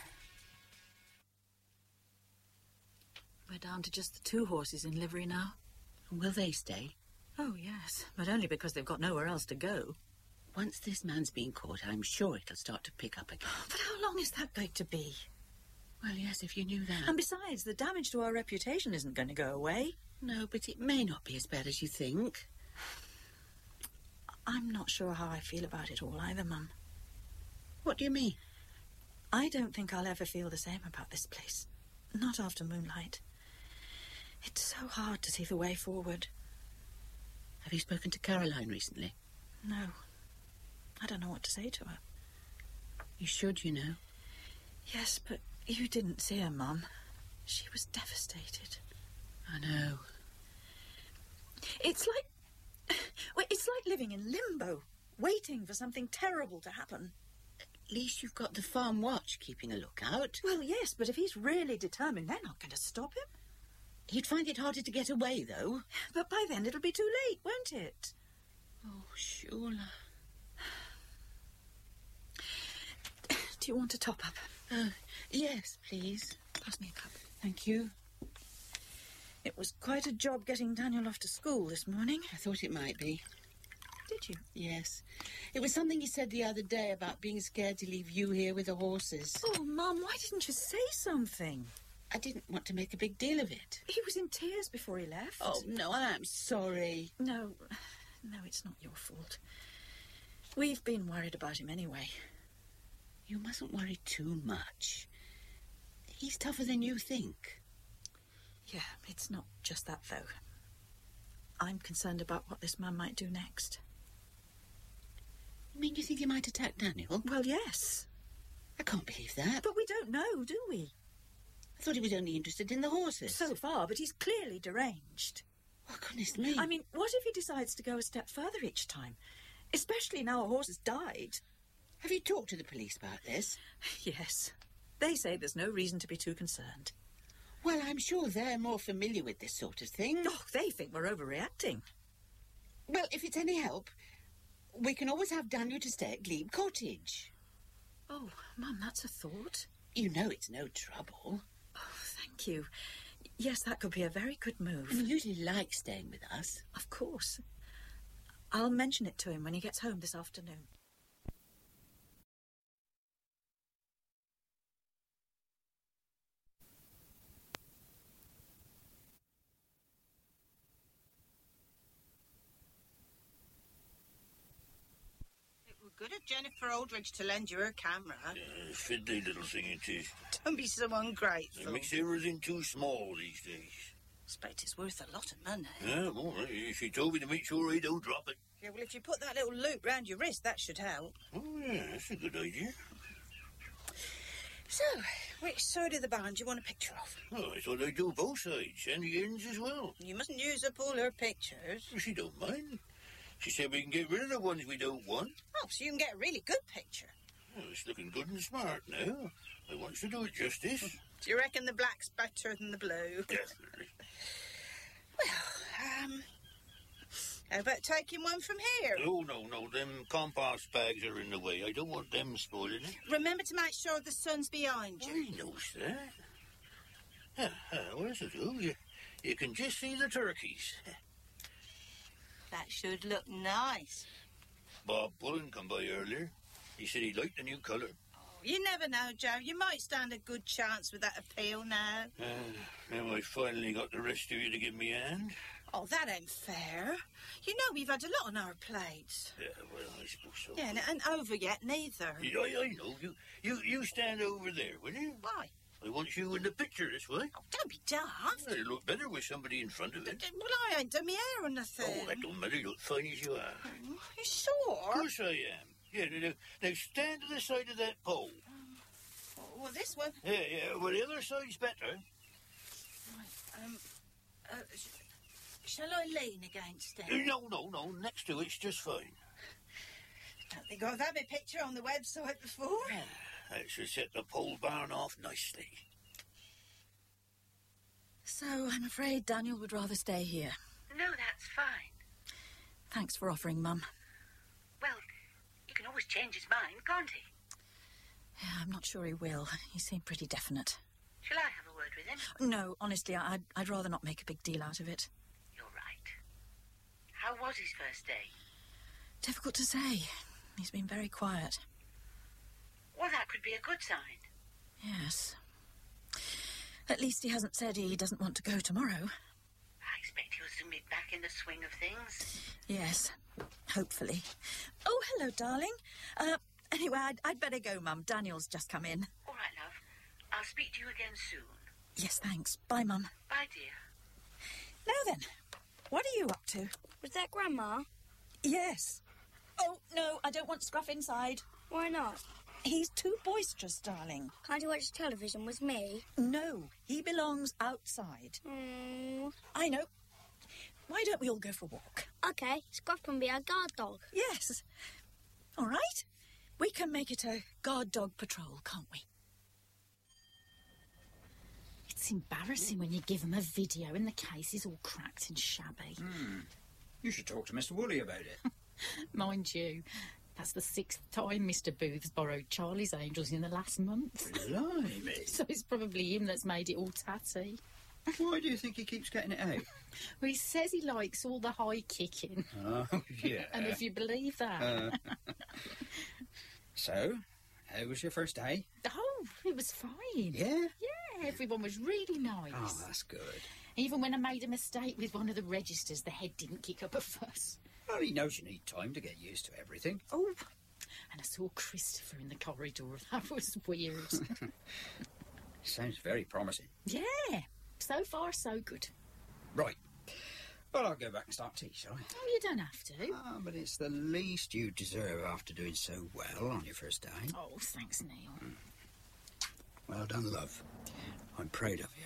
We're down to just the 2 horses in livery now. Will they stay? Oh, yes, but only because they've got nowhere else to go. Once this man's been caught, I'm sure it'll start to pick up again. But how long is that going to be? Well, yes, if you knew that. And besides, the damage to our reputation isn't going to go away. No, but it may not be as bad as you think. I'm not sure how I feel about it all either, Mum. What do you mean? I don't think I'll ever feel the same about this place. Not after Moonlight. It's so hard to see the way forward. Have you spoken to Caroline recently? No. I don't know what to say to her. You should, you know. Yes, but you didn't see her, Mum. She was devastated. I know. It's like living in limbo, waiting for something terrible to happen. At least you've got the farm watch keeping a lookout. Well, yes, but if he's really determined, they're not going to stop him. He'd find it harder to get away, though. But by then it'll be too late, won't it? Oh, sure. Do you want a top-up? Yes, please. Pass me a cup. Thank you. It was quite a job getting Daniel off to school this morning. I thought it might be. Did you? Yes. It was something he said the other day about being scared to leave you here with the horses. Oh, Mum, why didn't you say something? I didn't want to make a big deal of it. He was in tears before he left. Oh, no, I'm sorry. No, it's not your fault. We've been worried about him anyway. You mustn't worry too much. He's tougher than you think. Yeah, it's not just that, though. I'm concerned about what this man might do next. You mean you think he might attack Daniel? Well, yes. I can't believe that. But we don't know, do we? I thought he was only interested in the horses. So far, but he's clearly deranged. Oh, goodness me. I mean, what if he decides to go a step further each time? Especially now a horse has died. Have you talked to the police about this? Yes. They say there's no reason to be too concerned. Well, I'm sure they're more familiar with this sort of thing. Oh, they think we're overreacting. Well, if it's any help, we can always have Daniel to stay at Glebe Cottage. Oh, Mum, that's a thought. You know it's no trouble. Oh, thank you. Yes, that could be a very good move. He usually likes staying with us. Of course. I'll mention it to him when he gets home this afternoon. Good of Jennifer Aldridge to lend you her camera. Fiddly little thing it is. Don't be so ungrateful. It makes everything too small these days. I expect it's worth a lot of money. Yeah, well, she told me to make sure I don't drop it. Yeah, well, if you put that little loop round your wrist, that should help. Oh, yeah, that's a good idea. So, which side of the barn do you want a picture of? Oh, I thought I'd do both sides, and the ends as well. You mustn't use up all her pictures. Well, she don't mind. She said we can get rid of the ones we don't want. Oh, so you can get a really good picture. Well, it's looking good and smart now. I want to do it justice. Do you reckon the black's better than the blue? Definitely. Well, how about taking one from here? Oh, no, them compost bags are in the way. I don't want them spoiling it. Remember to make sure the sun's behind you. I knows that. Where's it? Oh, you can just see the turkeys. That should look nice. Bob Bullen come by earlier. He said he liked the new colour. Oh, you never know, Joe. You might stand a good chance with that appeal now. Now I finally got the rest of you to give me a hand. Oh, that ain't fair. You know we've had a lot on our plates. Yeah, well, I suppose so. Yeah, and it ain't over yet, neither. Yeah, I know. You stand over there, will you? Why? I want you in the picture this way. Oh, don't be daft. Well, it'll look better with somebody in front of it. Well, I ain't done my hair or nothing. Oh, that don't matter. You look fine as you are. You sure? Of course I am. Yeah, now stand to the side of that pole. Well, this one. Yeah, well, the other side's better. Right, shall I lean against it? No, next to it's just fine. Don't think I've had my picture on the website before. That should set the pole barn off nicely. So, I'm afraid Daniel would rather stay here. No, that's fine. Thanks for offering, Mum. Well, he can always change his mind, can't he? Yeah, I'm not sure he will. He seemed pretty definite. Shall I have a word with him? No, honestly, I'd rather not make a big deal out of it. You're right. How was his first day? Difficult to say. He's been very quiet. Well, that could be a good sign. Yes. At least he hasn't said he doesn't want to go tomorrow. I expect he'll soon be back in the swing of things. Yes, hopefully. Oh, hello, darling. Anyway, I'd better go, Mum. Daniel's just come in. All right, love. I'll speak to you again soon. Yes, thanks. Bye, Mum. Bye, dear. Now then, what are you up to? Was that Grandma? Yes. Oh, no, I don't want Scruff inside. Why not? He's too boisterous, darling. Can't he watch television with me? No, he belongs outside. I know. Why don't we all go for a walk? OK, Scruff can be our guard dog. Yes. All right. We can make it a guard dog patrol, can't we? It's embarrassing when you give them a video and the case is all cracked and shabby. You should talk to Mr. Woolley about it. Mind you, that's the 6th time Mr. Booth's borrowed Charlie's Angels in the last month. Blimey. So it's probably him that's made it all tatty. Why do you think he keeps getting it out? Well, he says he likes all the high kicking. Oh, yeah. And if you believe that. So, how was your first day? Oh, it was fine. Yeah? Yeah, everyone was really nice. Oh, that's good. Even when I made a mistake with one of the registers, the head didn't kick up a fuss. Well, he knows you need time to get used to everything. Oh, and I saw Christopher in the corridor. That was weird. Sounds very promising. Yeah, so far so good. Right. Well, I'll go back and start tea, shall I? Oh, you don't have to. Ah, but it's the least you deserve after doing so well on your first day. Oh, thanks, Neil. Well done, love. I'm proud of you.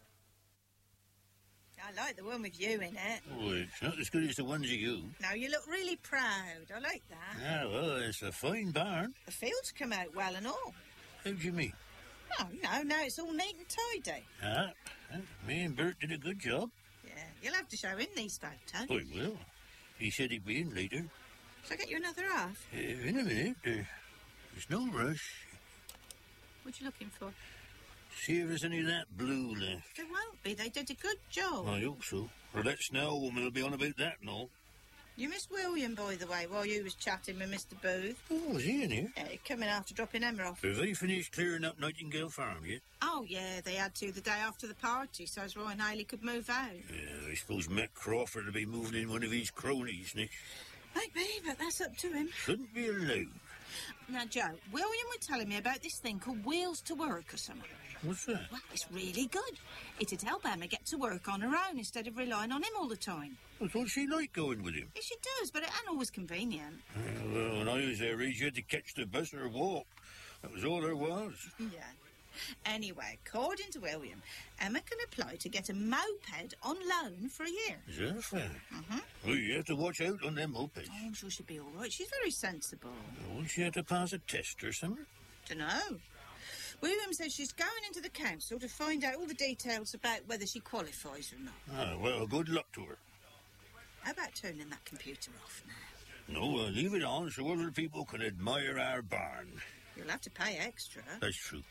I like the one with you in it. Oh, it's not as good as the ones of you. No, you look really proud. I like that. Ah, well, it's a fine barn. The fields come out well and all. How do you mean? Oh, no, now it's all neat and tidy. Ah, me and Bert did a good job. Yeah, you'll have to show him these photos. I will. He said he'd be in later. Shall I get you another half? In a minute. There's no rush. What you looking for? See if there's any of that blue left. There won't be. They did a good job. I hope so. Or that Snell woman will be on about that and all. You missed William, by the way, while you was chatting with Mr. Booth. Oh, was he in here? Yeah, he'd come in after dropping Emma off. Have they finished clearing up Nightingale Farm yet? Oh, yeah, they had to the day after the party, so as Roy and Haley could move out. Yeah, I suppose Matt Crawford will be moving in one of his cronies next. Might be, but that's up to him. Shouldn't be allowed. Now, Joe, William was telling me about this thing called Wheels to Work or something. What's that? Well, it's really good. It'd help Emma get to work on her own instead of relying on him all the time. I thought she liked going with him. Yeah, she does, but it ain't always convenient. Well, when I was their age, you had to catch the bus or walk. That was all there was. Yeah. Anyway, according to William, Emma can apply to get a moped on loan for a year. Is that fair? Mm-hmm. Well, you have to watch out on them mopeds. Oh, I'm sure she'll be all right. She's very sensible. Won't she have to pass a test or something? Dunno. William says she's going into the council to find out all the details about whether she qualifies or not. Ah, well, good luck to her. How about turning that computer off now? No, leave it on so other people can admire our barn. You'll have to pay extra. That's true.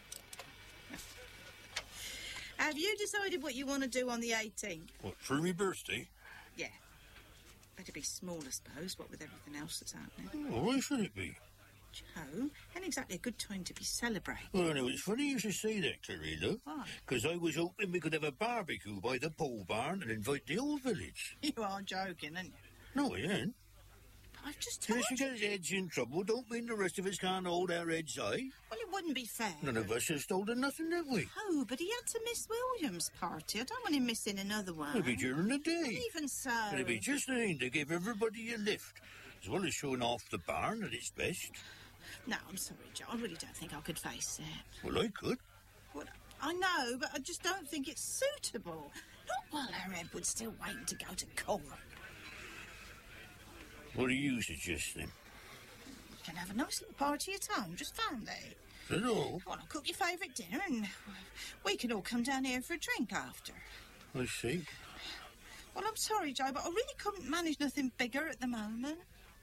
Have you decided what you want to do on the 18th? What, for me birthday? Yeah. Better be small, I suppose, what with everything else that's happening. Oh, why should it be? Joe, ain't exactly a good time to be celebrating. Well, no, it's funny you should say that, Clarilla. Why? Because I was hoping we could have a barbecue by the pole barn and invite the whole village. You are joking, aren't you? No, I ain't. I've just told Just because Ed's in trouble don't mean the rest of us can't hold our heads high. Well, it wouldn't be fair. None of us has stolen nothing, have we? Oh, but he had to miss William's party. I don't want him missing another one. It'll be during the day. Even so. It'll be just the thing to give everybody a lift, as well as showing off the barn at its best. No, I'm sorry, Joe. I really don't think I could face it. Well, I could. Well, I know, but I just don't think it's suitable. Not while our Edward's still waiting to go to court. What do you suggest, then? We can have a nice little party at home, just family. Hello? Well, I'll cook your favourite dinner and we can all come down here for a drink after. I see. Well, I'm sorry, Joe, but I really couldn't manage nothing bigger at the moment.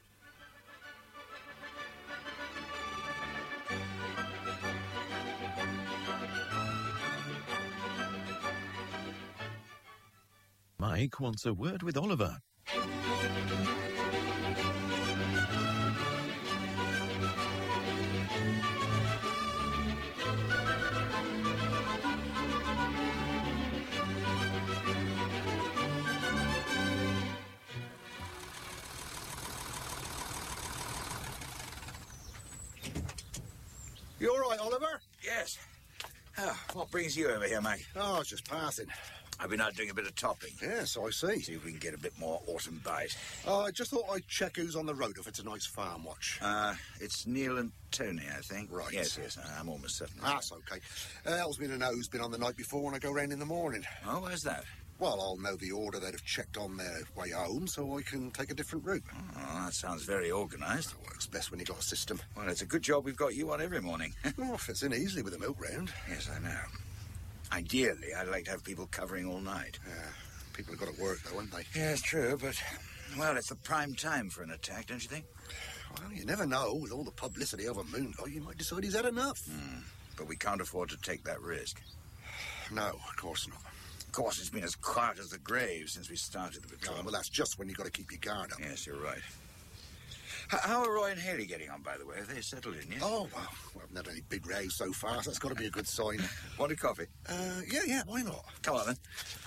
Mike wants a word with Oliver. You all right, Oliver? Yes. Oh, what brings you over here, mate? Oh, I was just passing. I've been out doing a bit of topping. Yes, I see. See if we can get a bit more autumn bite. I just thought I'd check who's on the road for tonight's farm watch. It's Neil and Tony, I think. Right. Yes, I'm almost certain. That's okay. Elsbin and O's been on the night before when I go round in the morning. Oh, where's that? Well, I'll know the order they'd have checked on their way home, so I can take a different route. Oh, that sounds very organised. It works best when you got a system. Well, it's a good job we've got you on every morning. Oh, fits in easily with the milk round. Yes, I know. Ideally, I'd like to have people covering all night. Yeah, people have got to work, though, haven't they? Yes, true, but, well, it's the prime time for an attack, don't you think? Well, you never know. With all the publicity over Moonlight, you might decide he's had enough. But we can't afford to take that risk. No, of course not. course, it's been as quiet as the grave since we started the patrol. Oh, well, that's just when you've got to keep your guard up. Yes, you're right. How are Roy and Haley getting on, by the way? Have they settled in yet? Oh, well, we haven't had any big raves so far, so that's got to be a good sign. Want a coffee? Yeah, why not? Come on, then.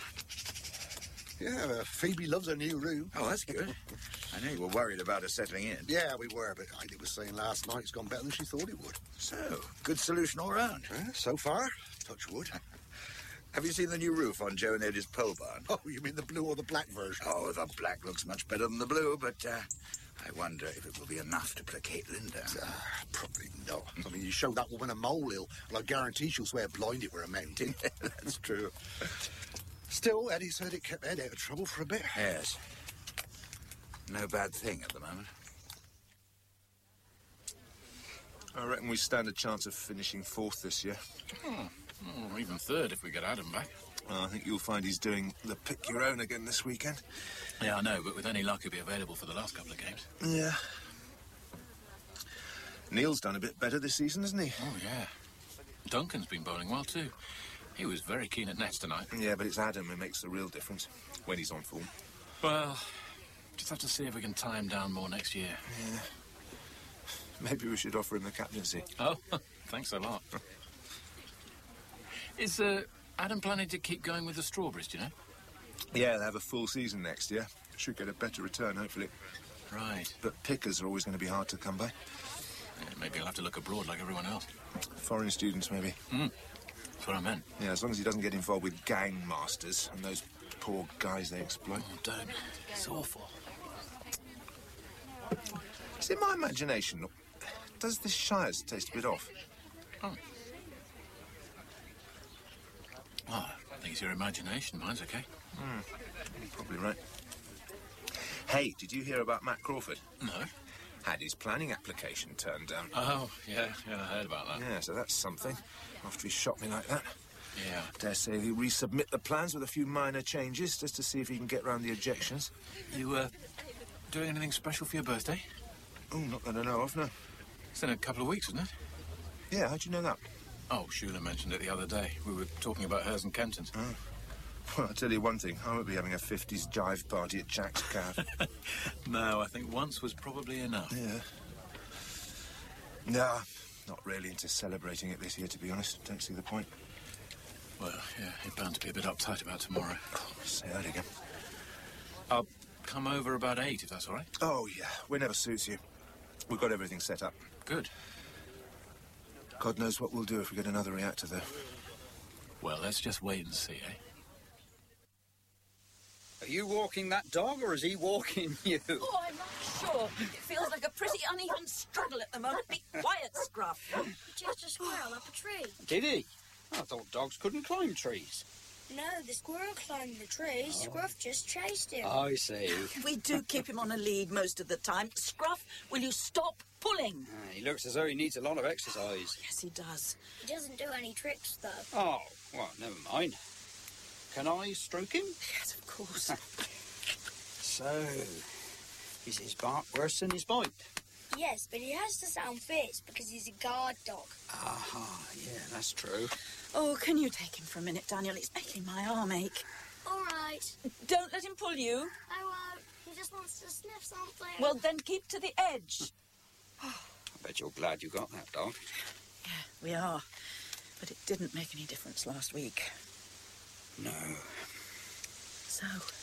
Yeah, Phoebe loves her new room. Oh, that's good. I know you were worried about her settling in. Yeah, we were, but Heidi was saying last night it's gone better than she thought it would. So, good solution all round. So far, touch wood. Have you seen the new roof on Joe and Eddie's pole barn? Oh, you mean the blue or the black version? Oh, the black looks much better than the blue, but I wonder if it will be enough to placate Linda. Probably not. I mean, you show that woman a molehill, and I guarantee she'll swear blind it were a mountain. That's true. Still, Eddie said it kept Ed out of trouble for a bit. Yes. No bad thing at the moment. I reckon we stand a chance of finishing 4th this year. Or even 3rd if we get Adam back. Well, I think you'll find he's doing the pick your own again this weekend. Yeah, I know, but with any luck he'll be available for the last couple of games. Yeah. Neil's done a bit better this season, hasn't he? Oh, yeah. Duncan's been bowling well, too. He was very keen at nets tonight. Yeah, but it's Adam who makes the real difference when he's on form. Well, just have to see if we can tie him down more next year. Yeah. Maybe we should offer him the captaincy. Oh, thanks a lot. Is Adam planning to keep going with the Strawberries, do you know? Yeah, they'll have a full season next year. Should get a better return, hopefully. Right. But pickers are always going to be hard to come by. Yeah, maybe he'll have to look abroad like everyone else. Foreign students, maybe. That's what I meant. Yeah, as long as he doesn't get involved with gang masters and those poor guys they exploit. Oh, don't. It's awful. Is it my imagination? Does this Shires taste a bit off? Oh. Oh, I think it's your imagination. Mine's okay. You're probably right. Hey, did you hear about Matt Crawford? No. Had his planning application turned down. Oh, yeah, I heard about that. Yeah, so that's something. After he shot me like that. Yeah. Dare say he'll resubmit the plans with a few minor changes just to see if he can get round the objections. You, doing anything special for your birthday? Oh, not that I know of, no. It's in a couple of weeks, isn't it? Yeah, how'd you know that? Oh, Shula mentioned it the other day. We were talking about hers and Kenton's. Oh. Well, I'll tell you one thing. I won't be having a 50s jive party at Jack's Cav. No, I think once was probably enough. Yeah. No, not really into celebrating it this year, to be honest. Don't see the point. Well, yeah, you're bound to be a bit uptight about tomorrow. Oh, say that again. I'll come over about 8, if that's all right. Oh, yeah. Whenever suits you. We've got everything set up. Good. God knows what we'll do if we get another reactor, though. Well, let's just wait and see, eh? Are you walking that dog, or is he walking you? Oh, I'm not sure. It feels like a pretty uneven struggle at the moment. Be quiet, Scruff. Just a squirrel up a tree. Did he? I thought dogs couldn't climb trees. No, the squirrel climbed the tree. Scruff just chased him. I see. We do keep him on a lead most of the time. Scruff, will you stop pulling? He looks as though he needs a lot of exercise. Yes, he does. He doesn't do any tricks, though. Oh, well, never mind. Can I stroke him? Yes, of course. So, is his bark worse than his bite? Yes, but he has to sound fierce because he's a guard dog. Aha, yeah, that's true. Oh, can you take him for a minute, Daniel? It's making my arm ache. All right. Don't let him pull you. I won't. He just wants to sniff something. Well, then keep to the edge. I bet you're glad you got that dog. Yeah, we are. But it didn't make any difference last week. No. So...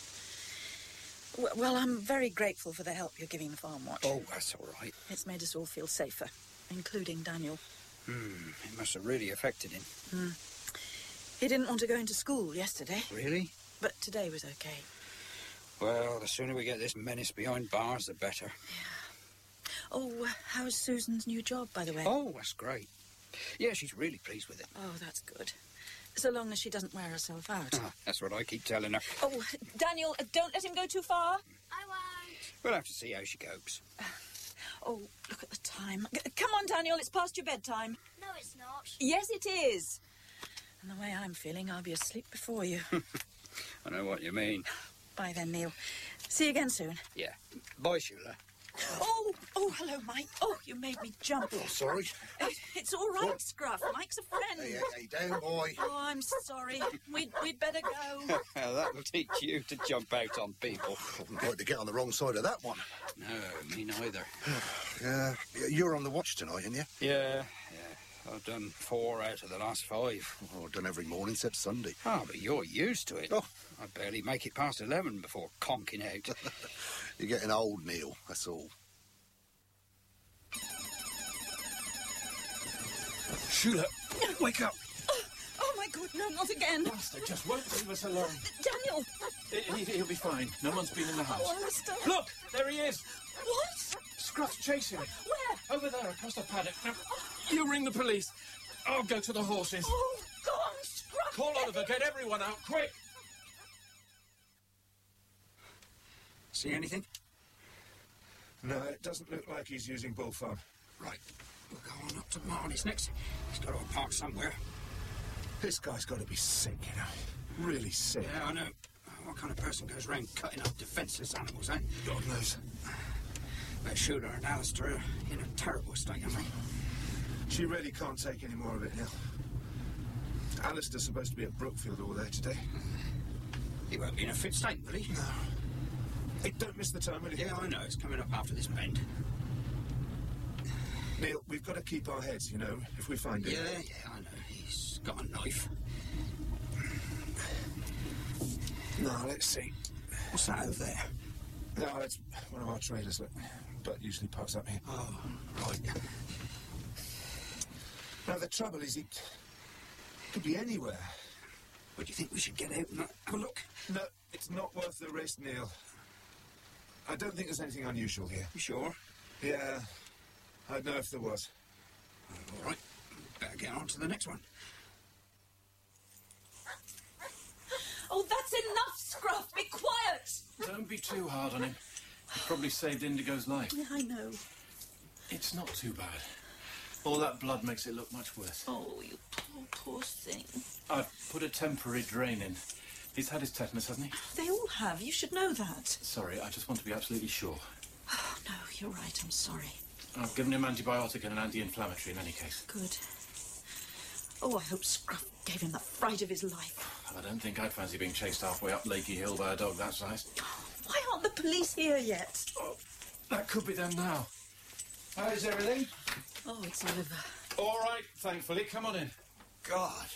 Well, I'm very grateful for the help you're giving the Farm Watch. Oh, that's all right. It's made us all feel safer, including Daniel. It must have really affected him. He didn't want to go into school yesterday. Really? But today was okay. Well, the sooner we get this menace behind bars, the better. Yeah. Oh, how's Susan's new job, by the way? Oh, that's great. Yeah, she's really pleased with it. Oh, that's good. So long as she doesn't wear herself out. That's what I keep telling her. Oh, Daniel, don't let him go too far. I won't. We'll have to see how she copes. Oh, look at the time. Come on, Daniel, it's past your bedtime. No, it's not. Yes, it is. And the way I'm feeling, I'll be asleep before you. I know what you mean. Bye then, Neil. See you again soon. Yeah. Bye, Shula. Oh, hello, Mike. Oh, you made me jump. Oh, sorry. It's all right, What? Scruff. Mike's a friend. Hey, down, boy. Oh, I'm sorry. We'd better go. That'll teach you to jump out on people. I wouldn't like to get on the wrong side of that one. No, me neither. You're on the watch tonight, aren't you? Yeah. I've done 4 out of the last 5. Oh, I've done every morning except Sunday. Oh, but you're used to it. Oh. I barely make it past 11 before conking out. You're getting old, Neil, that's all. Shula, wake up. Oh, my God, no, not again. Master just won't leave us alone. Daniel. He'll be fine. No one's been in the house. Oh, Alistair. Look, there he is. What? Scruff's chasing him. Where? Over there, across the paddock. Now, you ring the police. I'll go to the horses. Oh, go on, Scruff. Call Oliver, get everyone out, quick. See anything? No, it doesn't look like he's using Bull Farm. Right. We'll go on up to Marley's next. He's got to have parked somewhere. This guy's got to be sick, you know. Really sick. Yeah, I know. What kind of person goes around cutting up defenceless animals, eh? God knows. But Shula and Alistair are in a terrible state, aren't they? She really can't take any more of it, Neil. Alistair's supposed to be at Brookfield all day today. He won't be in a fit state, will he? No. Hey, don't miss the time, will you? Yeah, I know. It's coming up after this bend. Neil, we've got to keep our heads, you know, if we find him. Yeah, I know. He's got a knife. Now, let's see. What's that over there? No, it's one of our trailers, look. But usually parks up here. Oh, right. Now, the trouble is, it could be anywhere. Well, do you think we should get out and have a look? No, it's not worth the risk, Neil. I don't think there's anything unusual here. You sure? Yeah. I'd know if there was. All right. Better get on to the next one. Oh, that's enough, Scruff. Be quiet. Don't be too hard on him. He probably saved Indigo's life. Yeah, I know. It's not too bad. All that blood makes it look much worse. Oh, you poor thing. I've put a temporary drain in. He's had his tetanus, hasn't he? They all have. You should know that. Sorry, I just want to be absolutely sure. Oh, no, you're right. I'm sorry. I've given him antibiotic and an anti-inflammatory in any case. Good. Oh, I hope Scruff gave him the fright of his life. I don't think I'd fancy being chased halfway up Lakey Hill by a dog that size. Why aren't the police here yet? Oh, that could be them now. How's everything? Oh, it's Oliver. All right, thankfully. Come on in. God.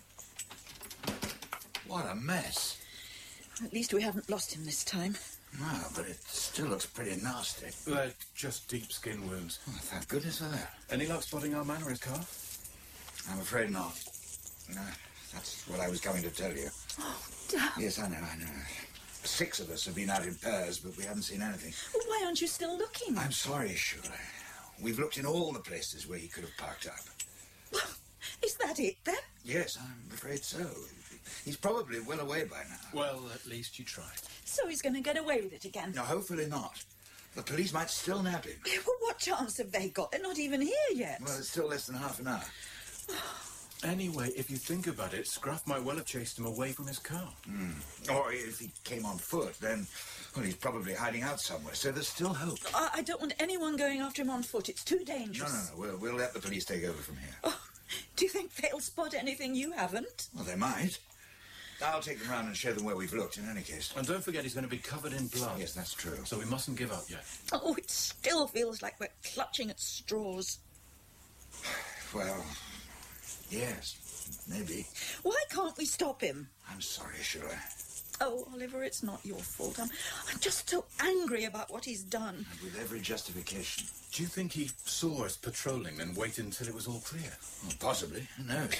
What a mess. At least we haven't lost him this time. No, but it still looks pretty nasty. They're just deep skin wounds. Oh, thank goodness for that. Any luck spotting our man or his car? I'm afraid not. No, that's what I was coming to tell you. Oh, damn. Yes, I know. 6 of us have been out in pairs, but we haven't seen anything. Well, why aren't you still looking? I'm sorry, Shula. We've looked in all the places where he could have parked up. Is that it, then? Yes, I'm afraid so. He's probably well away by now. Well, at least you tried. So he's going to get away with it again? No, hopefully not. The police might still nab him. Well, what chance have they got? They're not even here yet. Well, it's still less than half an hour. Anyway, if you think about it, Scruff might well have chased him away from his car. Or if he came on foot, then, well, he's probably hiding out somewhere, so there's still hope. I don't want anyone going after him on foot. It's too dangerous. No. We'll let the police take over from here. Oh, do you think they'll spot anything you haven't? Well, they might. I'll take them round and show them where we've looked, in any case. And don't forget he's going to be covered in blood. Yes, that's true. So we mustn't give up yet. Oh, it still feels like we're clutching at straws. Well, yes, maybe. Why can't we stop him? I'm sorry, Shula. Oh, Oliver, it's not your fault. I'm just so angry about what he's done. And with every justification. Do you think he saw us patrolling and waited until it was all clear? Well, possibly. Who knows?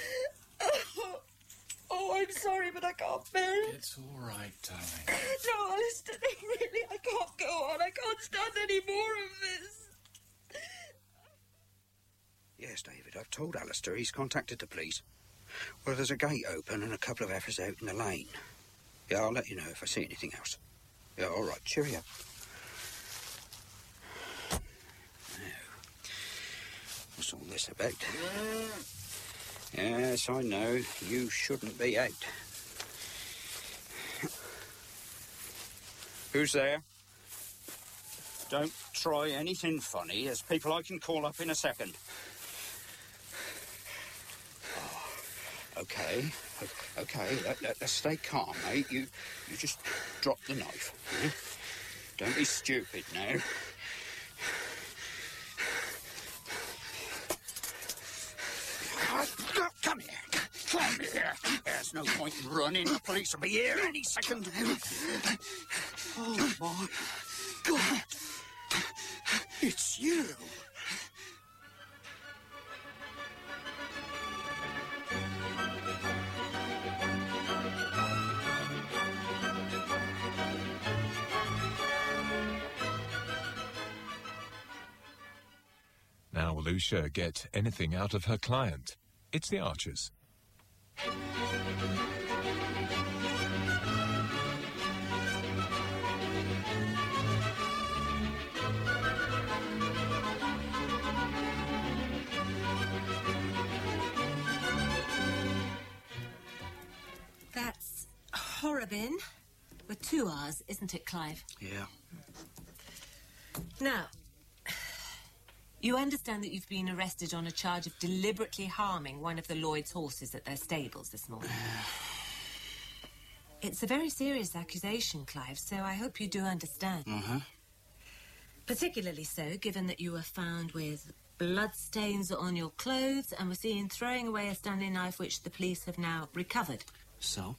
Oh, I'm sorry, but I can't bear it. It's all right, darling. No, Alistair, really, I can't go on. I can't stand any more of this. Yes, David, I've told Alistair he's contacted the police. Well, there's a gate open and a couple of efforts out in the lane. Yeah, I'll let you know if I see anything else. Yeah, all right, cheerio. Now, what's all this about? Yes, I know. You shouldn't be out. Who's there? Don't try anything funny. There's people I can call up in a second. Oh, okay. Let's stay calm, mate. You just drop the knife. Yeah? Don't be stupid now. Come here. There's no point in running. The police will be here any second. Oh, my God. It's you. Now will Lucia get anything out of her client? It's the Archers. That's Horrobin, with 2 R's, isn't it, Clive? Yeah. Now, you understand that you've been arrested on a charge of deliberately harming one of the Lloyd's horses at their stables this morning. It's a very serious accusation, Clive, so I hope you do understand. Uh-huh. Particularly so, given that you were found with bloodstains on your clothes and were seen throwing away a Stanley knife which the police have now recovered. So?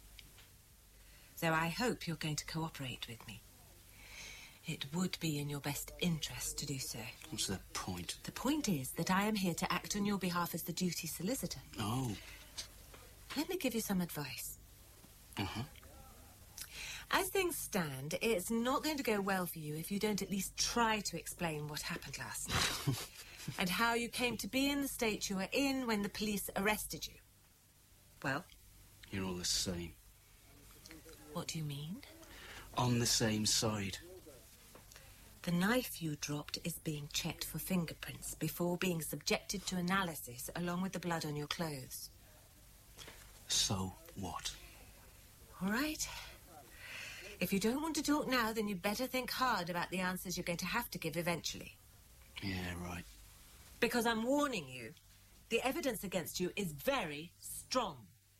So I hope you're going to cooperate with me. It would be in your best interest to do so. What's the point? The point is that I am here to act on your behalf as the duty solicitor. Oh. Let me give you some advice. Uh-huh. As things stand, it's not going to go well for you if you don't at least try to explain what happened last night and how you came to be in the state you were in when the police arrested you. Well? You're all the same. What do you mean? On the same side. The knife you dropped is being checked for fingerprints before being subjected to analysis along with the blood on your clothes. So what? All right. If you don't want to talk now, then you'd better think hard about the answers you're going to have to give eventually. Yeah, right. Because I'm warning you, the evidence against you is very strong.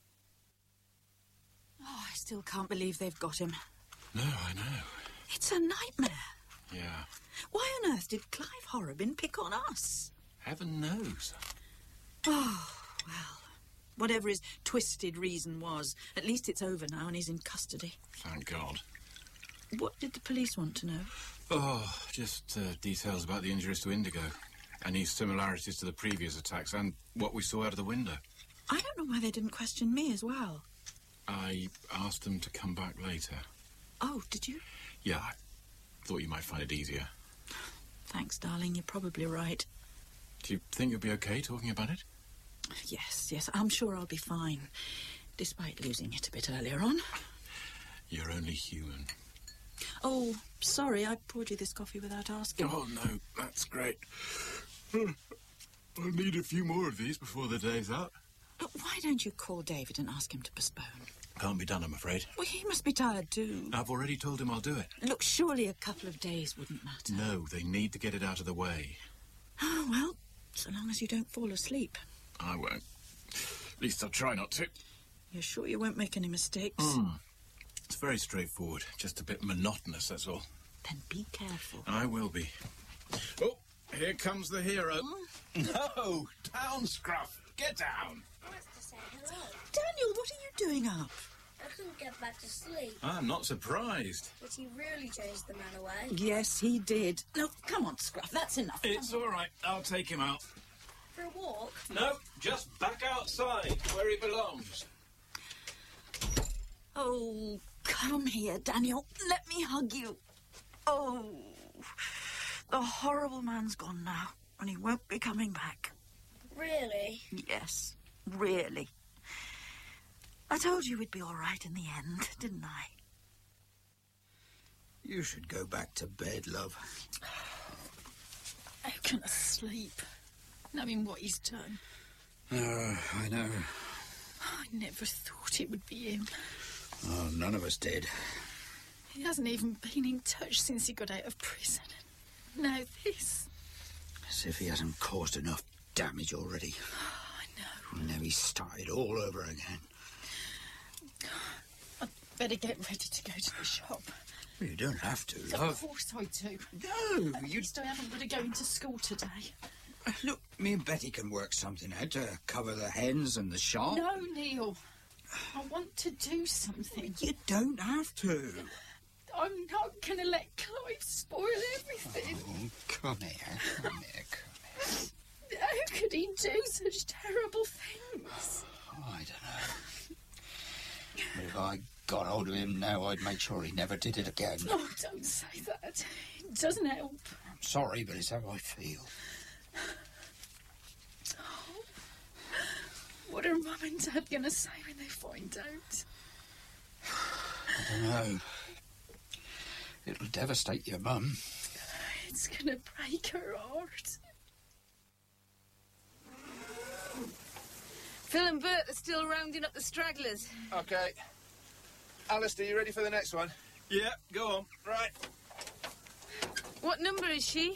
Oh, I still can't believe they've got him. No, I know. It's a nightmare. Yeah. Why on earth did Clive Horrobin pick on us? Heaven knows. Oh, well, whatever his twisted reason was, at least it's over now and he's in custody. Thank God. What did the police want to know? Oh, just details about the injuries to Indigo. Any similarities to the previous attacks and what we saw out of the window. I don't know why they didn't question me as well. I asked them to come back later. Oh, did you? Yeah, I thought you might find it easier. Thanks, darling. You're probably right. Do you think you'll be okay talking about it? Yes, I'm sure I'll be fine, despite losing it a bit earlier on. You're only human. Oh, sorry, I poured you this coffee without asking. Oh, no, that's great. I'll need a few more of these before the day's up. But why don't you call David and ask him to postpone? Can't be done, I'm afraid. Well, he must be tired too. I've already told him I'll do it. Look, surely a couple of days wouldn't matter. No, they need to get it out of the way. Oh, well, so long as you don't fall asleep. I won't. At least I'll try not to. You're sure you won't make any mistakes? It's very straightforward. Just a bit monotonous, that's all. Then be careful. I will be. Oh, here comes the hero. No, down, Scruff. Get down. I wanted to say hello. Daniel, what are you doing up? I couldn't get back to sleep. I'm not surprised. But he really chased the man away. Yes, he did. No, come on, Scruff, that's enough. It's all right. I'll take him out. For a walk? No, just back outside, where he belongs. Oh, come here, Daniel. Let me hug you. Oh, the horrible man's gone now, and he won't be coming back. Really? Yes, really. I told you we'd be all right in the end, didn't I? You should go back to bed, love. How can I sleep, knowing what he's done? I know. I never thought it would be him. Oh, none of us did. He hasn't even been in touch since he got out of prison. Now this. As if he hasn't caused enough damage already. Oh, I know. And now he's started all over again. I'd better get ready to go to the shop. Well, you don't have to, Of love. course I do. No, At least I haven't got to go into school today. Look, me and Betty can work something out to cover the hens and the shop. No, Neil. I want to do something. You don't have to. I'm not going to let Clive spoil everything. Oh, come here, come here. How could he do such terrible things? Oh, I don't know. But if I got hold of him now, I'd make sure he never did it again. Oh, don't say that. It doesn't help. I'm sorry, but it's how I feel. Oh, what are Mum and Dad going to say when they find out? I don't know. It'll devastate your mum. It's going to break her heart. Phil and Bert are still rounding up the stragglers. OK. Alistair, you ready for the next one? Yeah, go on. Right. What number is she?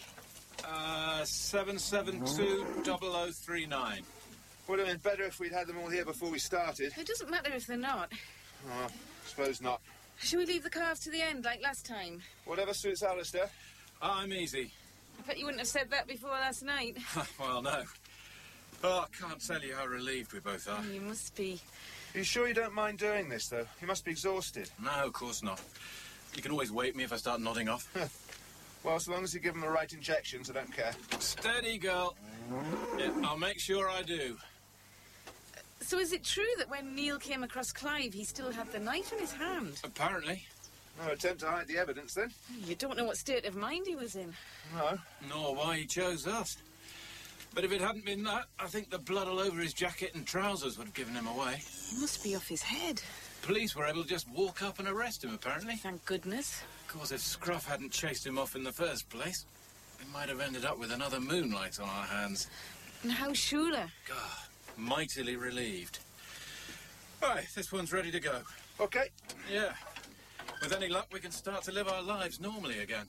7720039. Would have been better if we'd had them all here before we started. It doesn't matter if they're not. Oh, suppose not. Shall we leave the calves to the end, like last time? Whatever suits Alistair. I'm easy. I bet you wouldn't have said that before last night. Well, no. Oh, I can't tell you how relieved we both are. You must be. Are you sure you don't mind doing this, though? You must be exhausted. No, of course not. You can always wake me if I start nodding off. Well, as long as you give them the right injections, I don't care. Steady, girl. Yeah, I'll make sure I do. So is it true that when Neil came across Clive, he still had the knife in his hand? Apparently. No attempt to hide the evidence, then? You don't know what state of mind he was in. No. Nor why he chose us. But if it hadn't been that, I think the blood all over his jacket and trousers would have given him away. He must be off his head. Police were able to just walk up and arrest him, apparently. Thank goodness. Of course, if Scruff hadn't chased him off in the first place, we might have ended up with another Moonlight on our hands. And how's Shula? God, mightily relieved. Right, this one's ready to go. OK. Yeah. With any luck, we can start to live our lives normally again.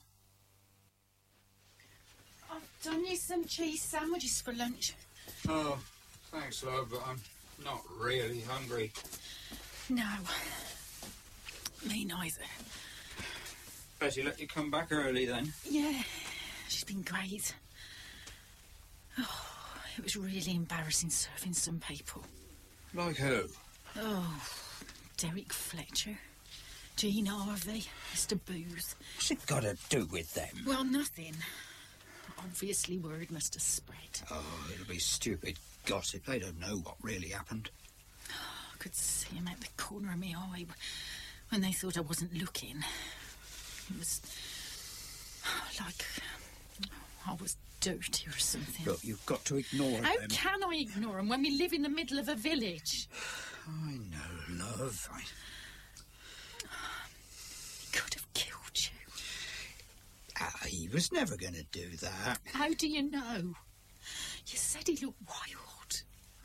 I've done you some cheese sandwiches for lunch. Oh, thanks, love, but I'm not really hungry. No. Me neither. Betty let you come back early, then? Yeah, she's been great. Oh, it was really embarrassing serving some people. Like who? Oh, Derek Fletcher, Jean Harvey, Mr. Booth. What's it got to do with them? Well, nothing. Obviously, word must have spread. Oh, it'll be stupid gossip. They don't know what really happened. I could see him at the corner of my eye when they thought I wasn't looking. It was like I was dirty or something. Look, you've got to ignore How them. can I ignore them when we live in the middle of a village? I know, love. He could have killed you. He was never going to do that. How do you know? You said he looked wild.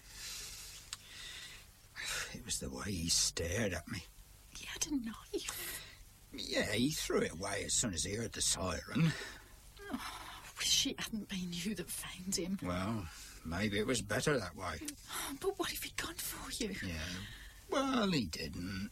It was the way he stared at me. He had a knife. Yeah, he threw it away as soon as he heard the siren. Oh, I wish it hadn't been you that found him. Well, maybe it was better that way. But what if he'd gone for you? Yeah. Well, he didn't.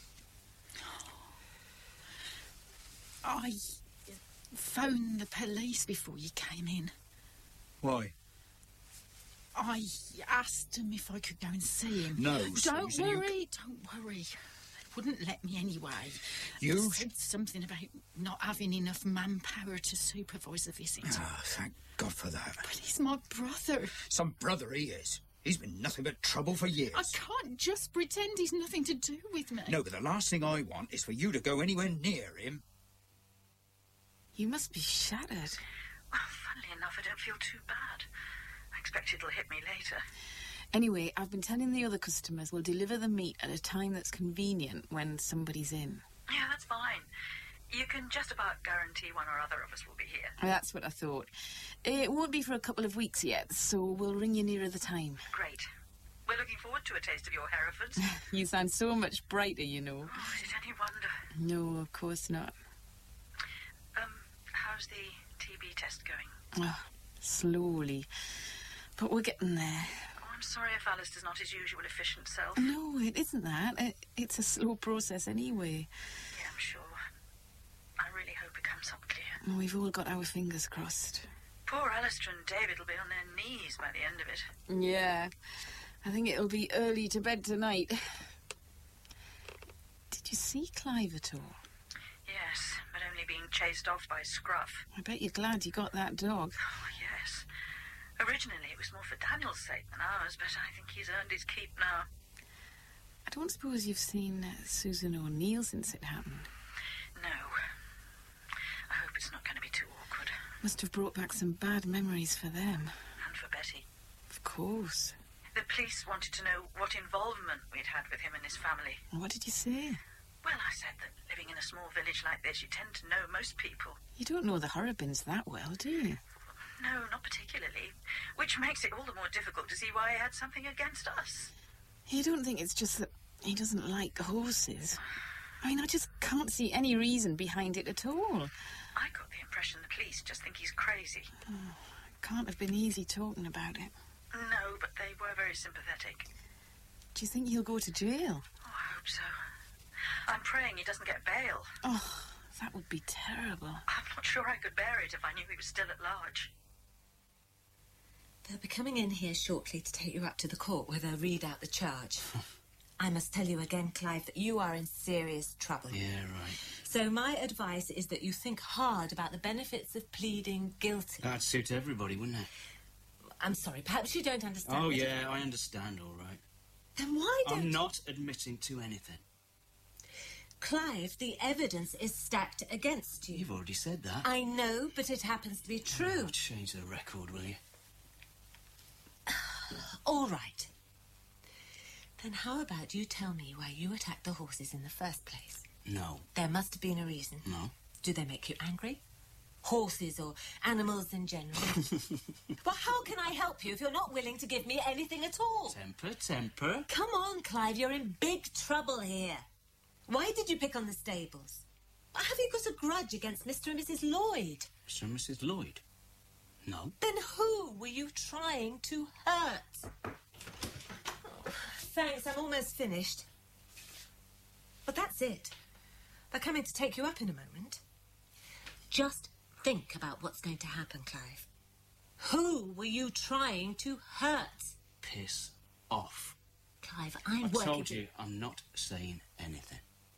I phoned the police before you came in. Why? I asked them if I could go and see him. No, Don't Susan, worry, don't worry. They wouldn't let me anyway. You... They said something about not having enough manpower to supervise the visit. Oh, thank God for that. But he's my brother. Some brother he is. He's been nothing but trouble for years. I can't just pretend he's nothing to do with me. No, but the last thing I want is for you to go anywhere near him. You must be shattered. Well, funnily enough, I don't feel too bad. I expect it'll hit me later. Anyway, I've been telling the other customers we'll deliver the meat at a time that's convenient when somebody's in. Yeah, that's fine. You can just about guarantee one or other of us will be here. That's what I thought. It won't be for a couple of weeks yet, so we'll ring you nearer the time. Great. We're looking forward to a taste of your Herefords. You sound so much brighter, you know. Oh, is it any wonder? No, of course not. How's the TB test going? Oh, slowly. But we're getting there. Oh, I'm sorry if Alistair's not his usual efficient self. No, it isn't that. It's a slow process anyway. Yeah, I'm sure. I really hope it comes up clear. We've all got our fingers crossed. Poor Alistair and David will be on their knees by the end of it. Yeah. I think it'll be early to bed tonight. Did you see Clive at all? Yes, but only being chased off by Scruff. I bet you're glad you got that dog. Oh, yes. Originally it was more for Daniel's sake than ours, but I think he's earned his keep now. I don't suppose you've seen Susan O'Neill since it happened? No. I hope it's not going to be too awkward. Must have brought back some bad memories for them. And for Betty. Of course. The police wanted to know what involvement we'd had with him and his family. What did you say? Well, I said that living in a small village like this, you tend to know most people. You don't know the Horrobins that well, do you? No, not particularly. Which makes it all the more difficult to see why he had something against us. You don't think it's just that he doesn't like horses? I mean, I just can't see any reason behind it at all. I got the impression the police just think he's crazy. Oh, it can't have been easy talking about it. No, but they were very sympathetic. Do you think he'll go to jail? Oh, I hope so. I'm praying he doesn't get bail. Oh, that would be terrible. I'm not sure I could bear it if I knew he was still at large. They'll be coming in here shortly to take you up to the court where they'll read out the charge. I must tell you again, Clive, that you are in serious trouble. Yeah, right. So my advice is that you think hard about the benefits of pleading guilty. That'd suit everybody, wouldn't it? I'm sorry, perhaps you don't understand. Oh, yeah, I understand, all right. Then why don't... I'm not admitting to anything. Clive, the evidence is stacked against you. You've already said that. I know, but it happens to be true. Oh, change the record, will you? All right. Then how about you tell me why you attacked the horses in the first place? No. There must have been a reason. No. Do they make you angry? Horses or animals in general? Well, how can I help you if you're not willing to give me anything at all? Temper. Come on, Clive, you're in big trouble here. Why did you pick on the stables? Have you got a grudge against Mr. and Mrs. Lloyd? Mr. and Mrs. Lloyd? No. Then who were you trying to hurt? Oh, thanks, I'm almost finished. But that's it. They're coming to take you up in a moment. Just think about what's going to happen, Clive. Who were you trying to hurt? Piss off. Clive, I'm I working... told you, I'm not saying anything.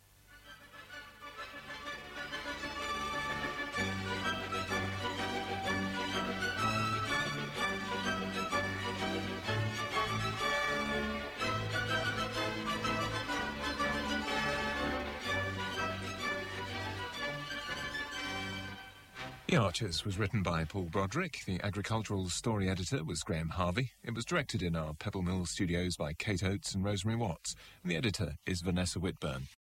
The Archers was written by Paul Broderick. The agricultural story editor was Graham Harvey. It was directed in our Pebble Mill studios by Kate Oates and Rosemary Watts. And the editor is Vanessa Whitburn.